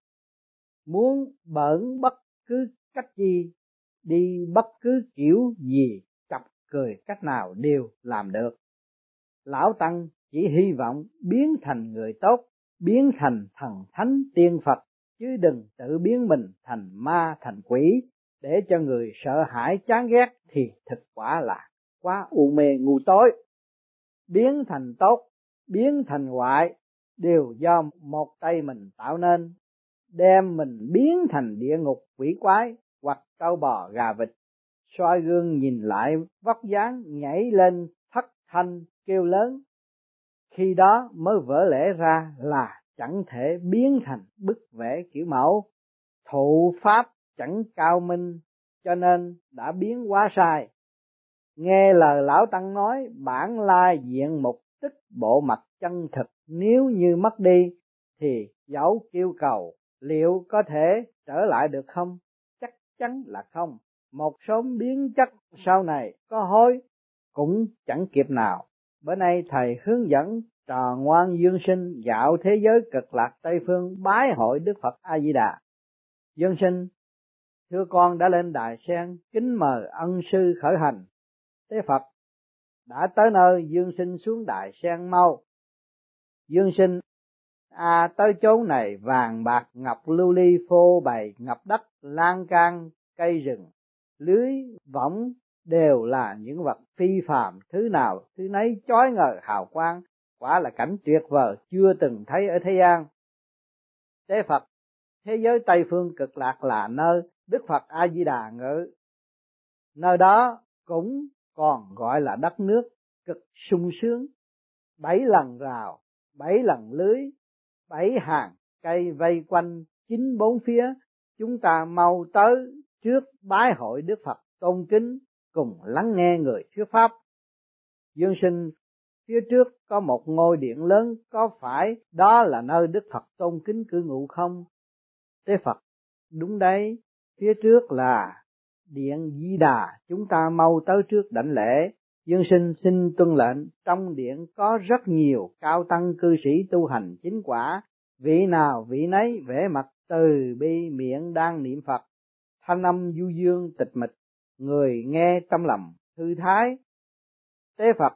[SPEAKER 1] muốn bỡn bất cứ cách gì, đi bất cứ kiểu gì, chọc cười cách nào đều làm được. Lão Tăng chỉ hy vọng biến thành người tốt, biến thành thần thánh tiên Phật, chứ đừng tự biến mình thành ma thành quỷ để cho người sợ hãi chán ghét, thì thực quả là quá u mê ngu tối. Biến thành tốt, biến thành hoại đều do một tay mình tạo nên. Đem mình biến thành địa ngục quỷ quái hoặc trâu bò gà vịt, soi gương nhìn lại vóc dáng nhảy lên thất thanh kêu lớn, khi đó mới vỡ lẽ ra là chẳng thể biến thành bức vẽ kiểu mẫu. Thụ pháp chẳng cao minh cho nên đã biến hóa sai. Nghe lời Lão Tăng nói, bản lai diện mục tức bộ mặt chân thực nếu như mất đi thì dẫu kêu cầu liệu có thể trở lại được không? Chắc chắn là không. Một sớm biến chất sau này có hối cũng chẳng kịp nào. Bữa nay thầy hướng dẫn trò ngoan dương sinh dạo thế giới cực lạc Tây Phương bái hội Đức Phật A Di Đà. Dương sinh, thưa con đã lên đài sen kính mời ân sư khởi hành. Tế Phật đã tới nơi, dương sinh xuống đài sen mau. Dương sinh, tới chốn này vàng bạc ngọc lưu ly phô bày ngập đất, lan can cây rừng lưới võng đều là những vật phi phàm, thứ nào thứ nấy chói ngời hào quang, quả là cảnh tuyệt vời chưa từng thấy ở thế gian. Tế Phật, thế giới Tây Phương cực lạc là nơi Đức Phật A Di Đà ngự, nơi đó cũng còn gọi là đất nước cực sung sướng. 7 lần rào, 7 lần lưới, 7 hàng cây vây quanh 9 bốn phía. Chúng ta mau tới trước bái hội Đức Phật tôn kính, cùng lắng nghe người thuyết pháp. Dương sinh, phía trước có một ngôi điện lớn, có phải đó là nơi Đức Phật tôn kính cư ngụ không? Tế Phật, đúng đấy, phía trước là điện Di Đà, chúng ta mau tới trước đảnh lễ. Dương sinh xin tuân lệnh, trong điện có rất nhiều cao tăng cư sĩ tu hành chính quả, vị nào vị nấy vẻ mặt từ bi, miệng đang niệm Phật, thanh âm du dương tịch mịch, người nghe trong lòng thư thái. Tế Phật,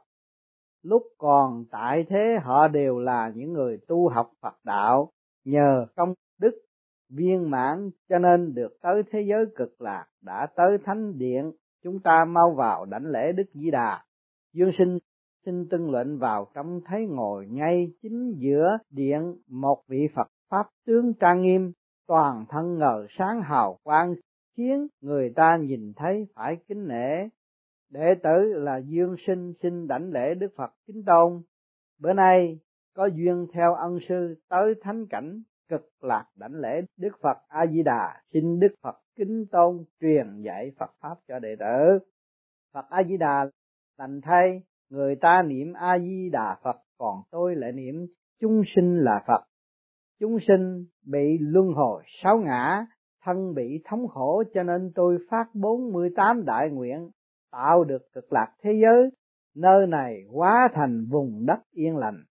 [SPEAKER 1] lúc còn tại thế họ đều là những người tu học Phật đạo, nhờ công đức viên mãn cho nên được tới thế giới cực lạc, đã tới thánh điện, chúng ta mau vào đảnh lễ Đức Di Đà. Dương sinh xin tuân lệnh vào trong, thấy ngồi ngay chính giữa điện một vị Phật pháp tướng trang nghiêm, toàn thân ngời sáng hào quang, khiến người ta nhìn thấy phải kính nể. Đệ tử là Dương sinh xin đảnh lễ Đức Phật kính tôn. Bữa nay có duyên theo ân sư tới thánh cảnh cực lạc đảnh lễ Đức Phật A Di Đà, xin Đức Phật kính tôn truyền dạy Phật pháp cho đệ tử. Phật A Di Đà lành thay, người ta niệm A Di Đà Phật, còn tôi lại niệm chúng sinh là Phật. Chúng sinh bị luân hồi 6 ngã, thân bị thống khổ, cho nên tôi phát 48 đại nguyện tạo được cực lạc thế giới, nơi này hóa thành vùng đất yên lành.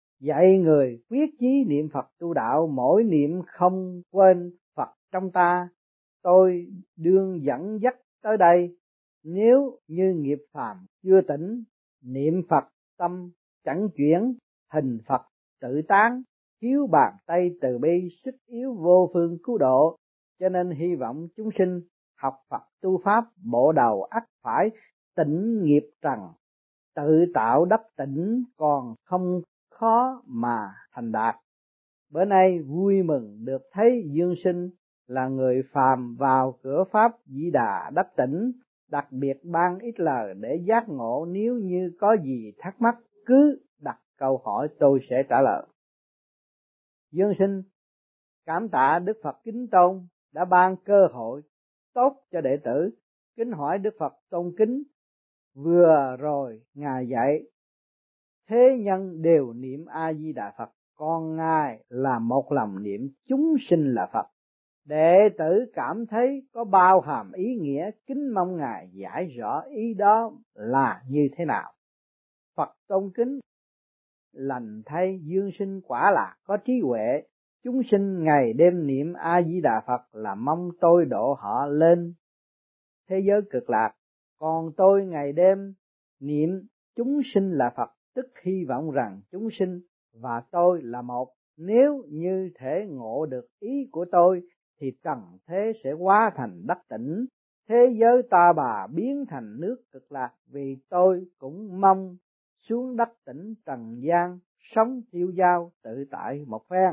[SPEAKER 1] Dạy người quyết chí niệm Phật tu đạo, mỗi niệm không quên Phật trong ta. Tôi đương dẫn dắt tới đây, nếu như nghiệp phàm chưa tỉnh, niệm Phật tâm chẳng chuyển, hình Phật tự tán, thiếu bàn tay từ bi, sức yếu vô phương cứu độ. Cho nên hy vọng chúng sinh học Phật tu pháp, bộ đầu ắt phải tĩnh nghiệp trần, tự tạo đắp tĩnh còn không khó mà thành đạt. Bữa nay vui mừng được thấy Dương Sinh là người phàm vào cửa Pháp Di Đà đắp tĩnh, đặc biệt ban ít lời để giác ngộ. Nếu như có gì thắc mắc cứ đặt câu hỏi tôi sẽ trả lời. Dương Sinh cảm tạ Đức Phật kính tôn đã ban cơ hội tốt cho đệ tử. Kính hỏi Đức Phật tôn kính, vừa rồi Ngài dạy thế nhân đều niệm A Di Đà Phật, còn Ngài là một lòng niệm chúng sinh là Phật. Đệ tử cảm thấy có bao hàm ý nghĩa, kính mong Ngài giải rõ ý đó là như thế nào. Phật tôn kính, lành thay Dương Sinh quả là có trí huệ. Chúng sinh ngày đêm niệm A Di Đà Phật là mong tôi độ họ lên thế giới cực lạc, còn tôi ngày đêm niệm chúng sinh là Phật, tức hy vọng rằng chúng sinh và tôi là một. Nếu như thể ngộ được ý của tôi thì trần thế sẽ hóa thành đất tỉnh, thế giới ta bà biến thành nước cực lạc, vì tôi cũng mong xuống đất tỉnh trần gian sống tiêu dao tự tại một phen.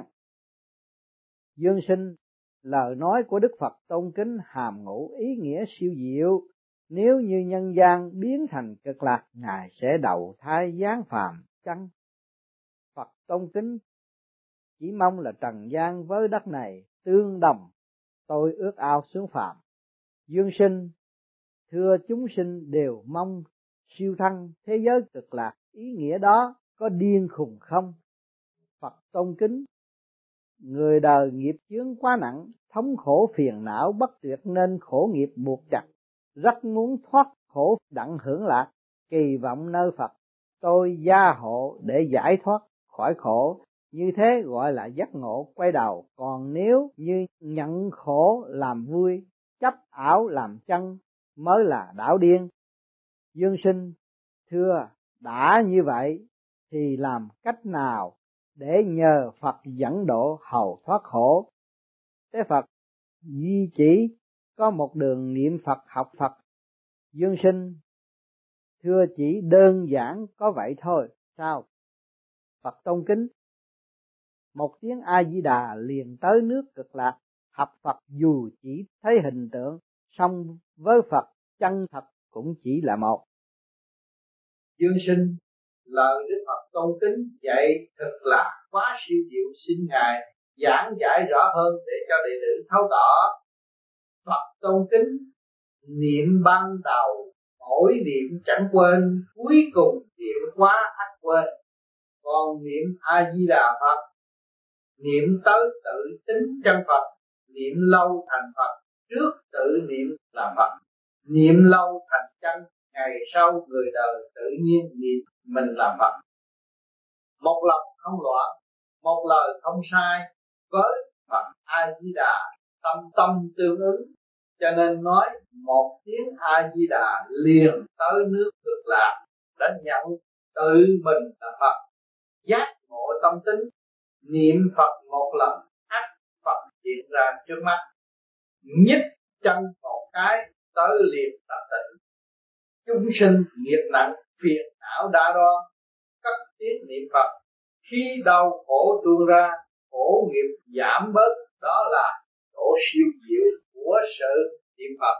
[SPEAKER 1] Dương Sinh, lời nói của Đức Phật tôn kính hàm ngụ ý nghĩa siêu diệu. Nếu như nhân gian biến thành cực lạc, Ngài sẽ đầu thai giáng phàm chăng? Phật tôn kính, chỉ mong là trần gian với đất này tương đồng, tôi ước ao xuống phàm. Dương Sinh, thưa chúng sinh đều mong siêu thăng thế giới cực lạc, ý nghĩa đó có điên khùng không? Phật tôn kính, người đời nghiệp chướng quá nặng, thống khổ phiền não bất tuyệt nên khổ nghiệp buộc chặt, rất muốn thoát khổ đặng hưởng lạc, kỳ vọng nơi Phật tôi gia hộ để giải thoát khỏi khổ. Như thế gọi là giác ngộ quay đầu. Còn nếu như nhận khổ làm vui, chấp ảo làm chân mới là đảo điên. Dương Sinh, thưa đã như vậy thì làm cách nào để nhờ Phật dẫn độ hầu thoát khổ? Thế Phật di chỉ có một đường niệm Phật học Phật. Dương Sinh, thưa chỉ đơn giản có vậy thôi sao? Phật tôn kính, một tiếng A Di Đà liền tới nước cực lạc. Học Phật dù chỉ thấy hình tượng, song với Phật chân thật cũng chỉ là một.
[SPEAKER 2] Dương Sinh, lời Đức Phật tôn kính dạy thật là quá siêu diệu, xin Ngài giảng giải rõ hơn để cho đệ tử thấu tỏ. Phật tôn kính, niệm ban đầu mỗi niệm chẳng quên, cuối cùng niệm quá ắt quên. Còn niệm A Di Đà Phật, niệm tới tự tính chân Phật, niệm lâu thành Phật, trước tự niệm là Phật, niệm lâu thành chân, ngày sau người đời tự nhiên niệm mình là Phật. Một lòng không loạn, một lời không sai, với Phật A Di Đà tâm tâm tương ứng, cho nên nói một tiếng A Di Đà liền tới nước cực lạc, đã nhận tự mình là Phật, giác ngộ tâm tính, niệm Phật một lần ắt Phật hiện ra trước mắt, nhích chân một cái tới liền tập tịnh. Chúng sinh nghiệp nặng phiền não đa đoan, cất tiếng niệm Phật, khi đau khổ tuôn ra, khổ nghiệp giảm bớt, đó là độ siêu diệu của sự niệm Phật.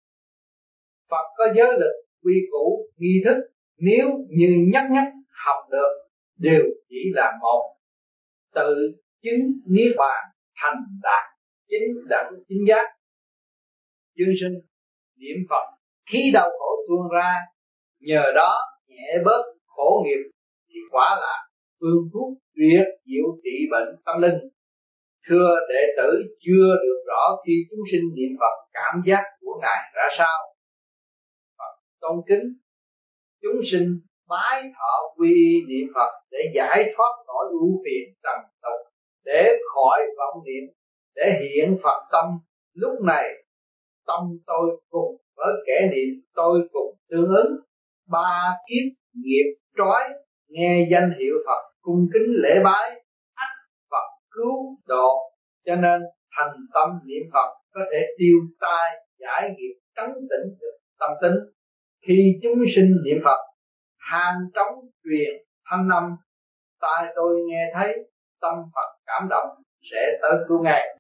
[SPEAKER 2] Phật có giới lực, quy củ, nghi thức, nếu như nhất học được đều chỉ là một, tự chứng niết bàn, thành đạt chính đẳng chính giác. Dương Sinh, niệm Phật khi đau khổ tuôn ra, nhờ đó nhẹ bớt khổ nghiệp, thì quả là phương thuốc tuyệt diệu trị bệnh tâm linh. Thưa đệ tử chưa được rõ khi chúng sinh niệm Phật cảm giác của Ngài ra sao. Phật tôn kính, chúng sinh bái thọ quy niệm Phật để giải thoát nỗi ưu phiền trần tục, để khỏi vọng niệm, để hiện Phật tâm. Lúc này tâm tôi cùng với kẻ niệm tôi cùng tương ứng, ba kiếp nghiệp trói, nghe danh hiệu Phật cung kính lễ bái, ắt Phật cứu độ. Cho nên thành tâm niệm Phật có thể tiêu tai giải nghiệp, trấn tĩnh được tâm tính. Khi chúng sinh niệm Phật, hàng trống truyền thanh âm, tai tôi nghe thấy, tâm Phật cảm động sẽ tới cứu ngài.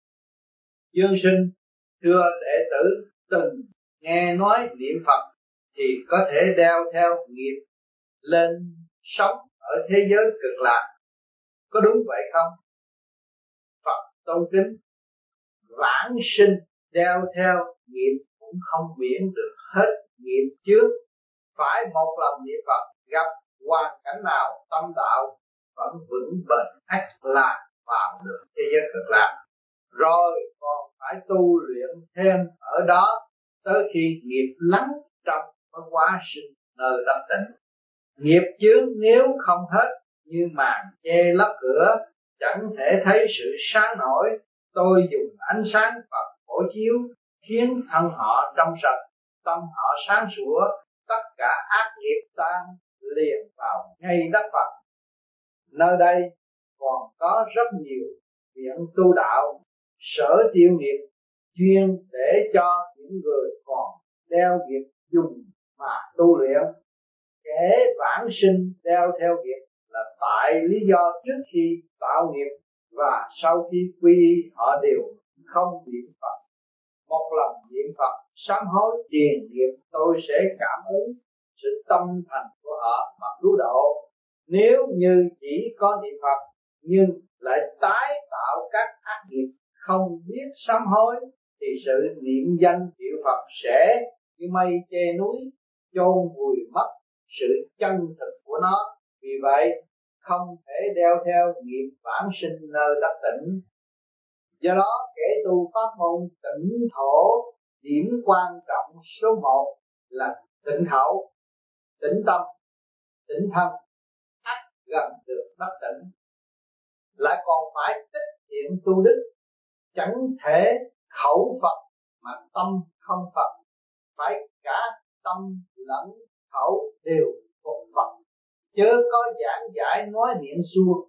[SPEAKER 2] Dương sinh thưa đệ tử từng nghe nói niệm Phật thì có thể đeo theo nghiệp lên sống ở thế giới cực lạc, có đúng vậy không? Phật tôn kính, vãng sinh đeo theo nghiệp cũng không miễn được hết nghiệp trước. Phải một lòng niệm Phật, gặp hoàn cảnh nào tâm đạo vẫn vững bền ắt là vào được thế giới cực lạc. Rồi còn phải tu luyện thêm ở đó tới khi nghiệp lắng trong mới hóa sinh nơi đất tịnh. Nghiệp chướng nếu không hết như màn che lấp cửa, chẳng thể thấy sự sáng nổi. Tôi dùng ánh sáng Phật phổ chiếu, khiến thân họ trong sạch, tâm họ sáng sủa, tất cả ác nghiệp tan liền vào ngay đất Phật. Nơi đây còn có rất nhiều viện tu đạo, sở tiêu nghiệp chuyên để cho những người còn đeo nghiệp dùng mà tu luyện. Kẻ vãng sinh đeo theo nghiệp là tại lý do trước khi tạo nghiệp và sau khi quy y họ đều không niệm Phật. Một lòng niệm Phật sám hối tiền nghiệp, tôi sẽ cảm ứng sự tâm thành của họ mà cứu độ. Nếu như chỉ có niệm Phật nhưng lại tái tạo các ác nghiệp, không biết sám hối, thì sự niệm danh hiệu Phật sẽ như mây che núi, chôn vùi mất sự chân thực của nó. Vì vậy không thể đeo theo nghiệp vãng sinh nơi đất tịnh. Do đó kẻ tu pháp môn tịnh thổ, điểm quan trọng số 1 là tịnh khẩu, tịnh tâm, tịnh thân, ắt gần được đất tịnh. Lại còn phải tích thiện tu đức, chẳng thể khẩu Phật mà tâm không Phật, phải cả tâm lẫn khẩu đều phục Phật, chớ có giảng giải nói miệng suông.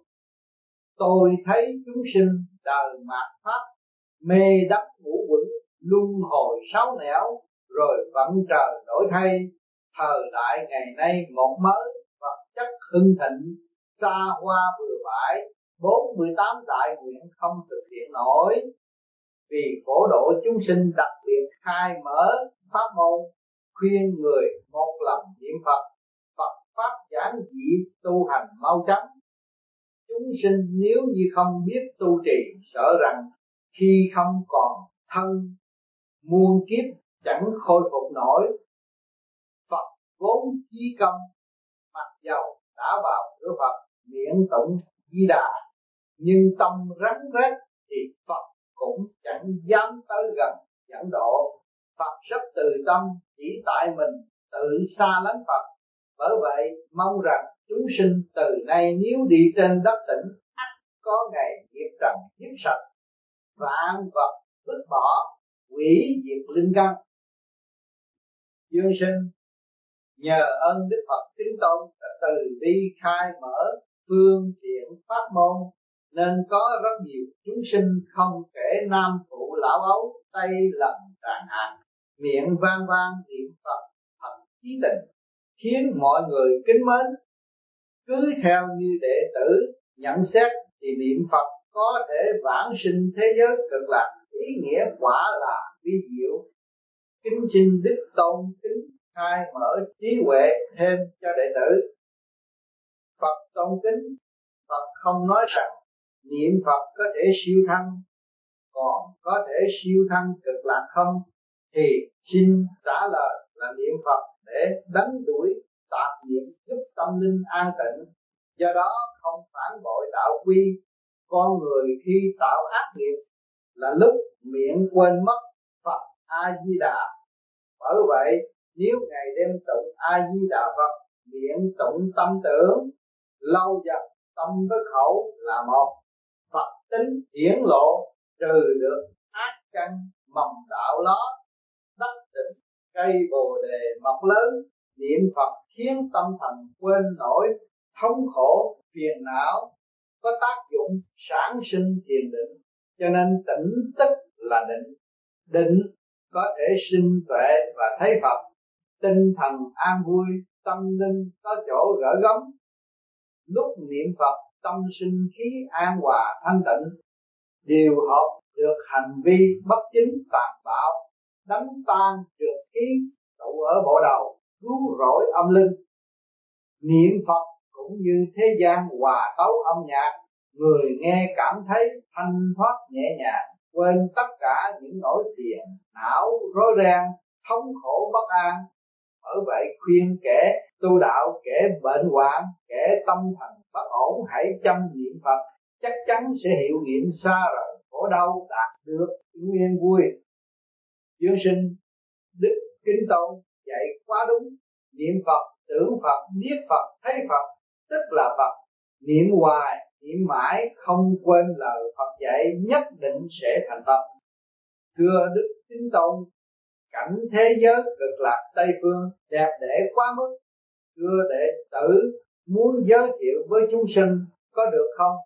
[SPEAKER 2] Tôi thấy chúng sinh đời mạt pháp, mê đắm ngũ quẩn, luân hồi sáu nẻo, rồi vận trời đổi thay. Thời đại ngày nay một mới, vật chất hưng thịnh, xa hoa vừa phải, 48 đại nguyện không thực hiện nổi. Vì phổ độ chúng sinh đặc biệt khai mở pháp môn, khuyên người một lòng niệm Phật, Phật pháp giản dị tu hành mau chóng. Chúng sinh nếu như không biết tu trì, sợ rằng khi không còn thân muôn kiếp chẳng khôi phục nổi. Phật vốn chí công, mặc dầu đã vào cửa Phật miệng tụng Di Đà, nhưng tâm rắn rết thì Phật cũng chẳng dám tới gần dẫn độ. Phật rất từ tâm, chỉ tại mình tự xa lánh Phật. Bởi vậy mong rằng chúng sinh từ nay nếu đi trên đất tịnh, ắt có ngày nghiệp trần dứt sạch, vạn vật vứt bỏ, hủy diệt linh căn. Dương sinh nhờ ơn Đức Phật Tín Tôn đã từ bi khai mở phương tiện pháp môn, nên có rất nhiều chúng sinh không kể nam phụ lão ấu, tay lầm tràn hạt, miệng vang vang niệm Phật thật chí tình, khiến mọi người kính mến. Cứ theo như đệ tử nhận xét thì niệm Phật có thể vãng sinh thế giới cực lạc, ý nghĩa quả là vi diệu. Kính xin Đức Tôn kính khai mở trí huệ thêm cho đệ tử. Phật tôn kính, Phật không nói rằng niệm Phật có thể siêu thăng, còn có thể siêu thăng cực lạc không, thì xin trả lời là niệm Phật để đánh đuổi tạp niệm, giúp tâm linh an tịnh. Do đó không phản bội đạo quy. Con người khi tạo ác nghiệp là lúc miệng quên mất Phật A Di Đà. Bởi vậy nếu ngày đêm tụng A Di Đà Phật, miệng tụng tâm tưởng, lâu dần tâm với khẩu là một, Phật tính hiển lộ, trừ được ác căn mầm đạo ló, đất tịnh cây bồ đề mọc lớn. Niệm Phật khiến tâm thần quên nổi thống khổ phiền não, có tác dụng sản sinh thiền định. Cho nên tỉnh tức là định, định có thể sinh tuệ và thấy Phật. tinh thần an vui, tâm linh có chỗ gỡ gắm. Lúc niệm Phật tâm sinh khí an hòa thanh tịnh, điều hợp được hành vi bất chính tàn bạo, đánh tan trượt khí tụ ở bộ đầu, cứu rỗi âm linh. Niệm Phật cũng như thế gian hòa tấu âm nhạc, người nghe cảm thấy thanh thoát nhẹ nhàng, quên tất cả những nỗi phiền não rối ren, thống khổ bất an. Ở vậy khuyên kẻ tu đạo, kẻ bệnh hoạn, kẻ tâm thần bất ổn hãy chăm niệm Phật, chắc chắn sẽ hiệu nghiệm xa rời khổ đau, đạt được yên vui. Dương Sinh Đức Kính Tôn dạy quá đúng. Niệm Phật, tưởng Phật, biết Phật, thấy Phật, tức là Phật. Niệm hoài, niệm mãi, không quên lời Phật dạy, nhất định sẽ thành Phật. Thưa Đức Kính Tôn, cảnh thế giới cực lạc Tây Phương đẹp đẽ quá mức, thưa đệ tử muốn giới thiệu với chúng sinh có được không?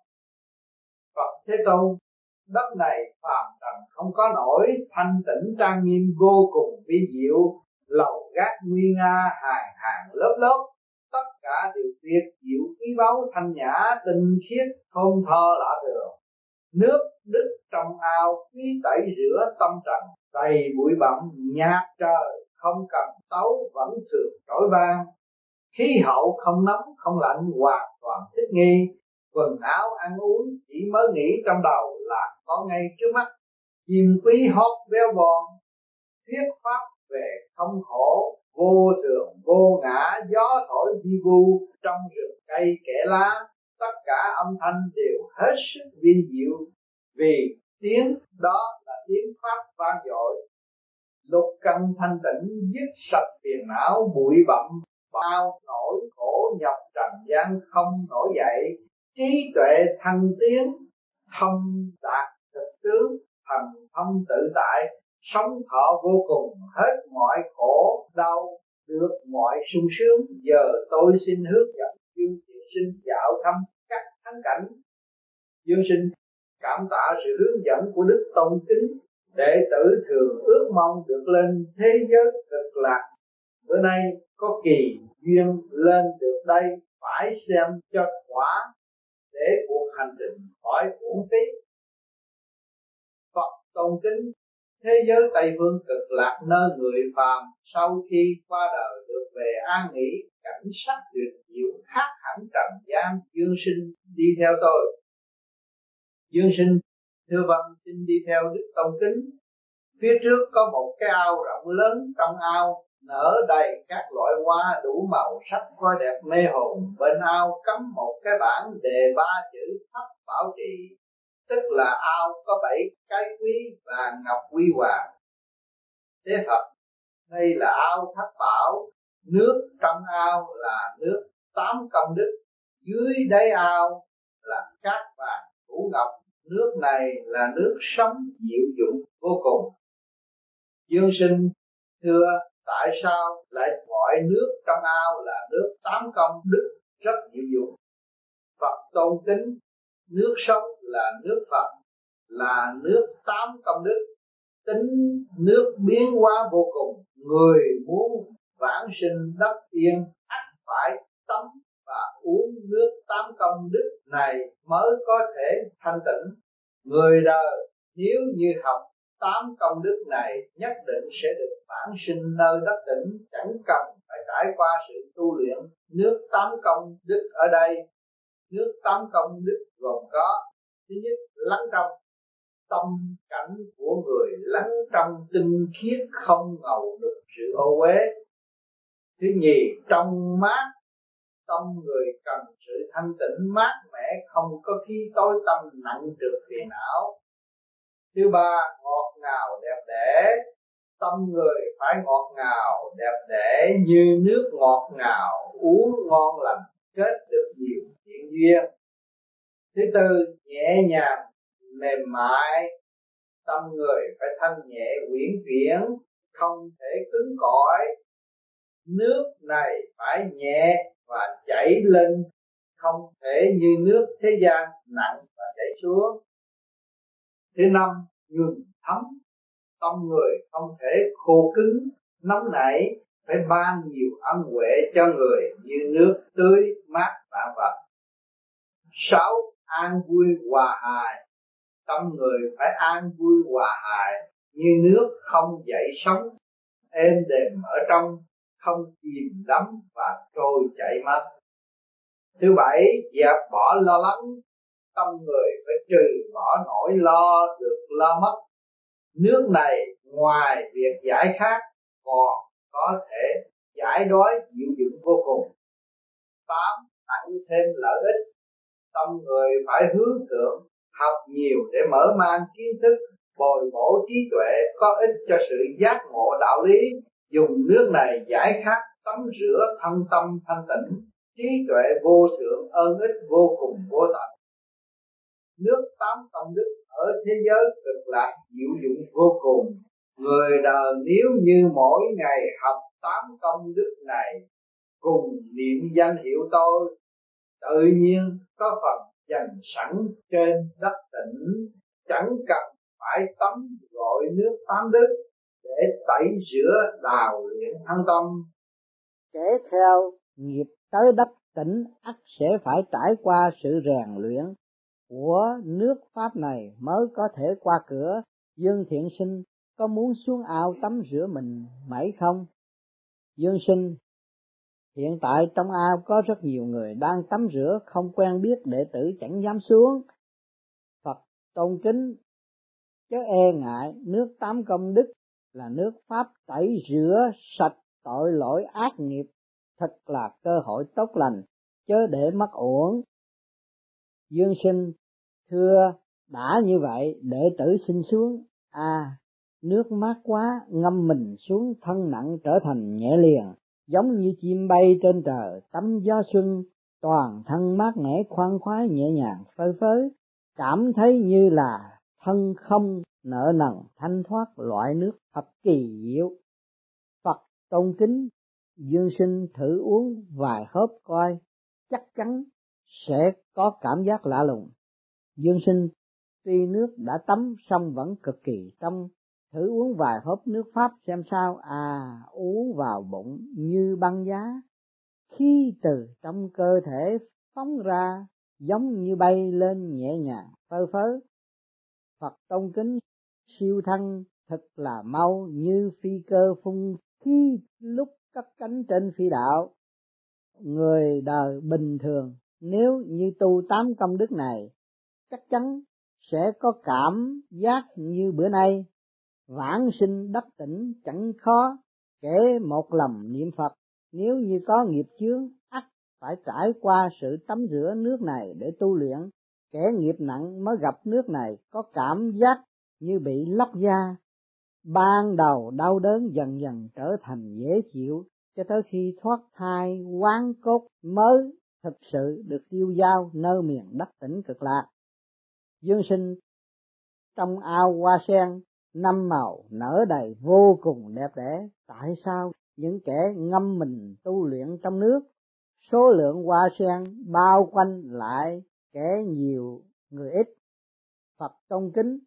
[SPEAKER 2] Phật Thế Tôn, đất này phàm trần không có nổi, thanh tịnh trang nghiêm vô cùng vi diệu, lầu gác nguy nga hàng hàng lớp lớp, tất cả đều tuyệt diệu quý báu thanh nhã tinh khiết thơm tho lạ thường. Nước đức trong ao quý tẩy rửa tâm trần, đầy bụi bặm nhạt trời không cần tấu vẫn thường trỗi vang. Khí hậu không nóng không lạnh, hoàn toàn thích nghi. Quần áo ăn uống chỉ mới nghĩ trong đầu là có ngay trước mắt. Chim quý hót véo von, thuyết pháp về không khổ, vô thường vô ngã, gió thổi vi vu trong rừng cây kẽ lá, tất cả âm thanh đều hết sức vi diệu, vì tiếng đó là tiếng pháp vang dội. Lục căn thanh tịnh, dứt sạch phiền não bụi bặm, bao nỗi khổ nhập trần gian không nổi dậy. Trí tuệ thăng tiến, thông đạt thực tướng, thần thông tự tại, sống thọ vô cùng, hết mọi khổ đau, được mọi sung sướng. Giờ tôi xin hướng dẫn Dương Sinh dạo thăm các thắng cảnh. Dương Sinh cảm tạ sự hướng dẫn của Đức Tôn Kính, đệ tử thường ước mong được lên thế giới cực lạc. Bữa nay có kỳ duyên lên được đây, phải xem cho quả để cuộc hành trình khỏi uổng phí. Phật Tôn Kính, thế giới Tây Phương cực lạc nơi người phàm sau khi qua đời được về an nghỉ, cảnh sắc tuyệt diệu khác hẳn trần gian. Dương Sinh đi theo tôi. Dương Sinh thưa vâng, xin đi theo Đức Tôn Kính. Phía trước có một cái ao rộng lớn, trong ao nở đầy các loại hoa đủ màu sắc coi đẹp mê hồn. Bên ao cắm một cái bảng đề 3 chữ Thất Bảo Trì, tức là ao có 7 cái quý và ngọc quy hoàng. Thế Phật, đây là ao Thất Bảo, nước trong ao là nước 8 công đức, dưới đáy ao là cát vàng thủ ngọc. Nước này là nước sống dịu dũng vô cùng. Dương Sinh thưa, tại sao lại gọi nước trong ao là nước 8 công đức rất dịu dũng? Phật Tôn Kính, nước sống là nước Phật, là nước 8 công đức, tính nước biến hóa vô cùng. Người muốn vãng sinh đất yên ắt phải tắm và uống nước 8 công đức này mới có thể thanh tịnh. Người đời nếu như học 8 công đức này nhất định sẽ được vãng sinh nơi đất tịnh, chẳng cần phải trải qua sự tu luyện. Nước 8 công đức ở đây, nước 8 công đức gồm có: thứ nhất, lắng trong, tâm cảnh của người lắng trong tinh khiết không ngầu đục sự ô uế. Thứ nhì, trong mát, tâm người cần sự thanh tịnh mát mẻ, không có khí tối tâm nặng trược phiền não. Thứ ba, ngọt ngào đẹp đẽ, tâm người phải ngọt ngào đẹp đẽ như nước ngọt ngào, uống ngon lành, kết được nhiều thiện duyên. Thứ tư, nhẹ nhàng mềm mại, tâm người phải thanh nhẹ uyển chuyển, không thể cứng cỏi. Nước này phải nhẹ và chảy lên, không thể như nước thế gian nặng và chảy xuống. Thứ năm, nhuần thấm, tâm người không thể khô cứng nóng nảy, phải ban nhiều ân huệ cho người như nước tưới mát vạn vật. 6. An vui hòa hài. Tâm người phải an vui hòa hài như nước không dậy sóng, êm đềm ở trong, không chìm đắm và trôi chảy mất. Thứ 7. Dẹp bỏ lo lắng. Tâm người phải trừ bỏ nỗi lo được lo mất. Nước này ngoài việc giải khát còn có thể giải đói dịu dưỡng vô cùng. 8. Tặng thêm lợi ích. Tâm người phải hướng thượng, học nhiều để mở mang kiến thức, bồi bổ trí tuệ, có ích cho sự giác ngộ đạo lý. Dùng nước này giải khát, tắm rửa thân tâm thanh tịnh, trí tuệ vô thượng, ơn ích vô cùng vô tận. Nước 8 công đức ở thế giới cực lạc diệu dụng vô cùng. Người đời nếu như mỗi ngày học 8 công đức này, cùng niệm danh hiệu tôi, tự nhiên có phần dành sẵn trên đất tỉnh, chẳng cần phải tắm gội nước 8 đức để tẩy rửa đào luyện thân tâm.
[SPEAKER 1] Kể theo nghiệp tới đất tỉnh ắt sẽ phải trải qua sự rèn luyện của nước pháp này mới có thể qua cửa. Dương Thiện Sinh có muốn xuống ao tắm rửa mình mãi không? Dương Sinh, hiện tại trong ao có rất nhiều người đang tắm rửa, không quen biết đệ tử chẳng dám xuống. Phật tôn kính, chớ e ngại, nước 8 công đức là nước pháp tẩy rửa sạch tội lỗi ác nghiệp, thật là cơ hội tốt lành, chớ để mất uổng. Dương Sinh, thưa, đã như vậy đệ tử xin xuống. Nước mát quá, ngâm mình xuống thân nặng trở thành nhẹ liền, giống như chim bay trên trời, tắm gió xuân, toàn thân mát mẻ khoan khoái nhẹ nhàng phơi phới, cảm thấy như là thân không nợ nần thanh thoát, loại nước thật kỳ diệu. Phật tôn kính, Dương Sinh thử uống vài hớp coi, chắc chắn sẽ có cảm giác lạ lùng. Dương Sinh, tuy nước đã tắm xong vẫn cực kỳ trong, thử uống vài hớp nước pháp xem sao. Uống vào bụng như băng giá, khi từ trong cơ thể phóng ra giống như bay lên nhẹ nhàng phơ phới. Phật tôn kính, siêu thân thật là mau như phi cơ phun khi lúc cất cánh trên phi đạo. Người đời bình thường nếu như tu 8 công đức này chắc chắn sẽ có cảm giác như bữa nay. Vãng sinh đắc tỉnh chẳng khó, kể một lòng niệm Phật, nếu như có nghiệp chướng ắt phải trải qua sự tắm rửa nước này để tu luyện. Kẻ nghiệp nặng mới gặp nước này có cảm giác như bị lóc da, ban đầu đau đớn dần dần trở thành dễ chịu, cho tới khi thoát thai quán cốt mới thực sự được tiêu dao nơi miền đất tỉnh cực lạc. Dương Sinh, trong ao hoa sen 5 màu nở đầy vô cùng đẹp đẽ, tại sao những kẻ ngâm mình tu luyện trong nước, số lượng hoa sen bao quanh lại kẻ nhiều người ít? Phật tôn kính,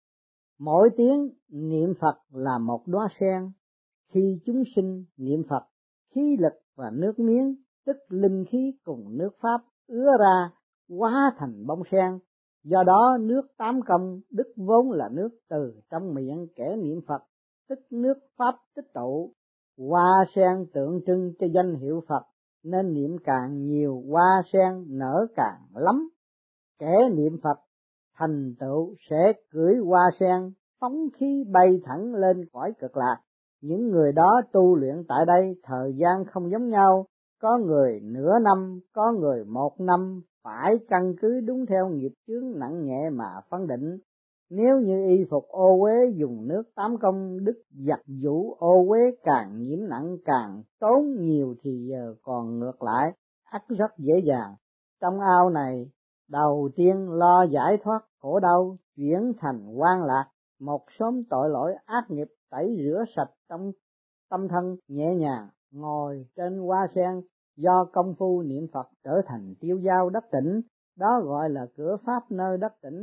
[SPEAKER 1] mỗi tiếng niệm Phật là một đóa sen, khi chúng sinh niệm Phật, khí lực và nước miếng tức linh khí cùng nước pháp ứa ra hóa thành bông sen. Do đó nước 8 công đức vốn là nước từ trong miệng kẻ niệm Phật, tức nước pháp tích tụ. Hoa sen tượng trưng cho danh hiệu Phật, nên niệm càng nhiều hoa sen nở càng lắm. Kẻ niệm Phật thành tựu sẽ cưỡi hoa sen phóng khí bay thẳng lên cõi cực lạc. Những người đó tu luyện tại đây thời gian không giống nhau, có người nửa năm, có người 1 năm, phải căn cứ đúng theo nghiệp chướng nặng nhẹ mà phân định. Nếu như y phục ô uế dùng nước 8 công đức giặt giũ ô uế càng nhiễm nặng càng tốn nhiều thì giờ còn ngược lại ắt rất dễ dàng. Trong ao này đầu tiên lo giải thoát khổ đau, chuyển thành quan lạc, một xóm tội lỗi ác nghiệp tẩy rửa sạch trong tâm thân nhẹ nhàng, ngồi trên hoa sen do công phu niệm Phật trở thành tiêu dao đắc tỉnh. Đó gọi là cửa pháp nơi đắc tỉnh.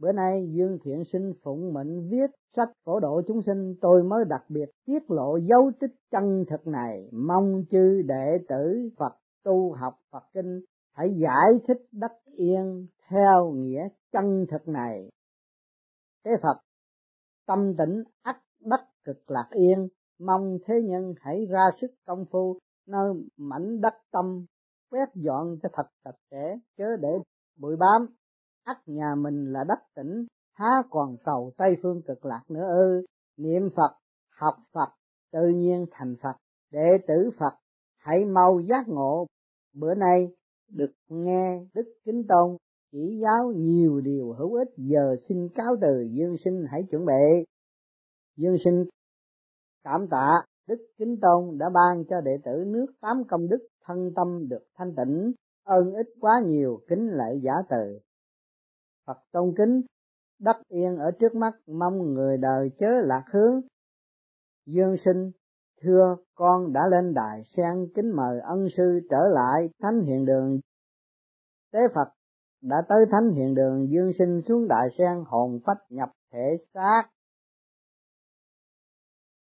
[SPEAKER 1] Bữa nay Dương Thiện Sinh phụng mệnh viết sách phổ độ chúng sinh, tôi mới đặc biệt tiết lộ dấu tích chân thực này, mong chư đệ tử Phật tu học Phật kinh hãy giải thích đắc yên theo nghĩa chân thực này. Thế Phật tâm tĩnh ắt đắc cực lạc yên, mong thế nhân hãy ra sức công phu nơi mảnh đất tâm, quét dọn cho thật sạch sẽ, chớ để bụi bám. Ắt nhà mình là đất tỉnh, há còn cầu Tây phương cực lạc nữa ư? Niệm Phật, học Phật, tự nhiên thành Phật. Đệ tử Phật hãy mau giác ngộ. Bữa nay được nghe Đức Kính Tôn chỉ giáo nhiều điều hữu ích, giờ xin cáo từ. Dương sinh hãy chuẩn bị. Dương sinh cảm tạ Đức Kính Tôn đã ban cho đệ tử nước 8 công đức, thân tâm được thanh tịnh, ơn ích quá nhiều, kính lạy giả từ. Phật tôn kính, đất yên ở trước mắt, mong người đời chớ lạc hướng. Dương sinh thưa con đã lên đài sen, kính mời ân sư trở lại thánh hiện đường. Tế Phật đã tới thánh hiện đường, Dương sinh xuống đài sen, hồn phách nhập thể xác,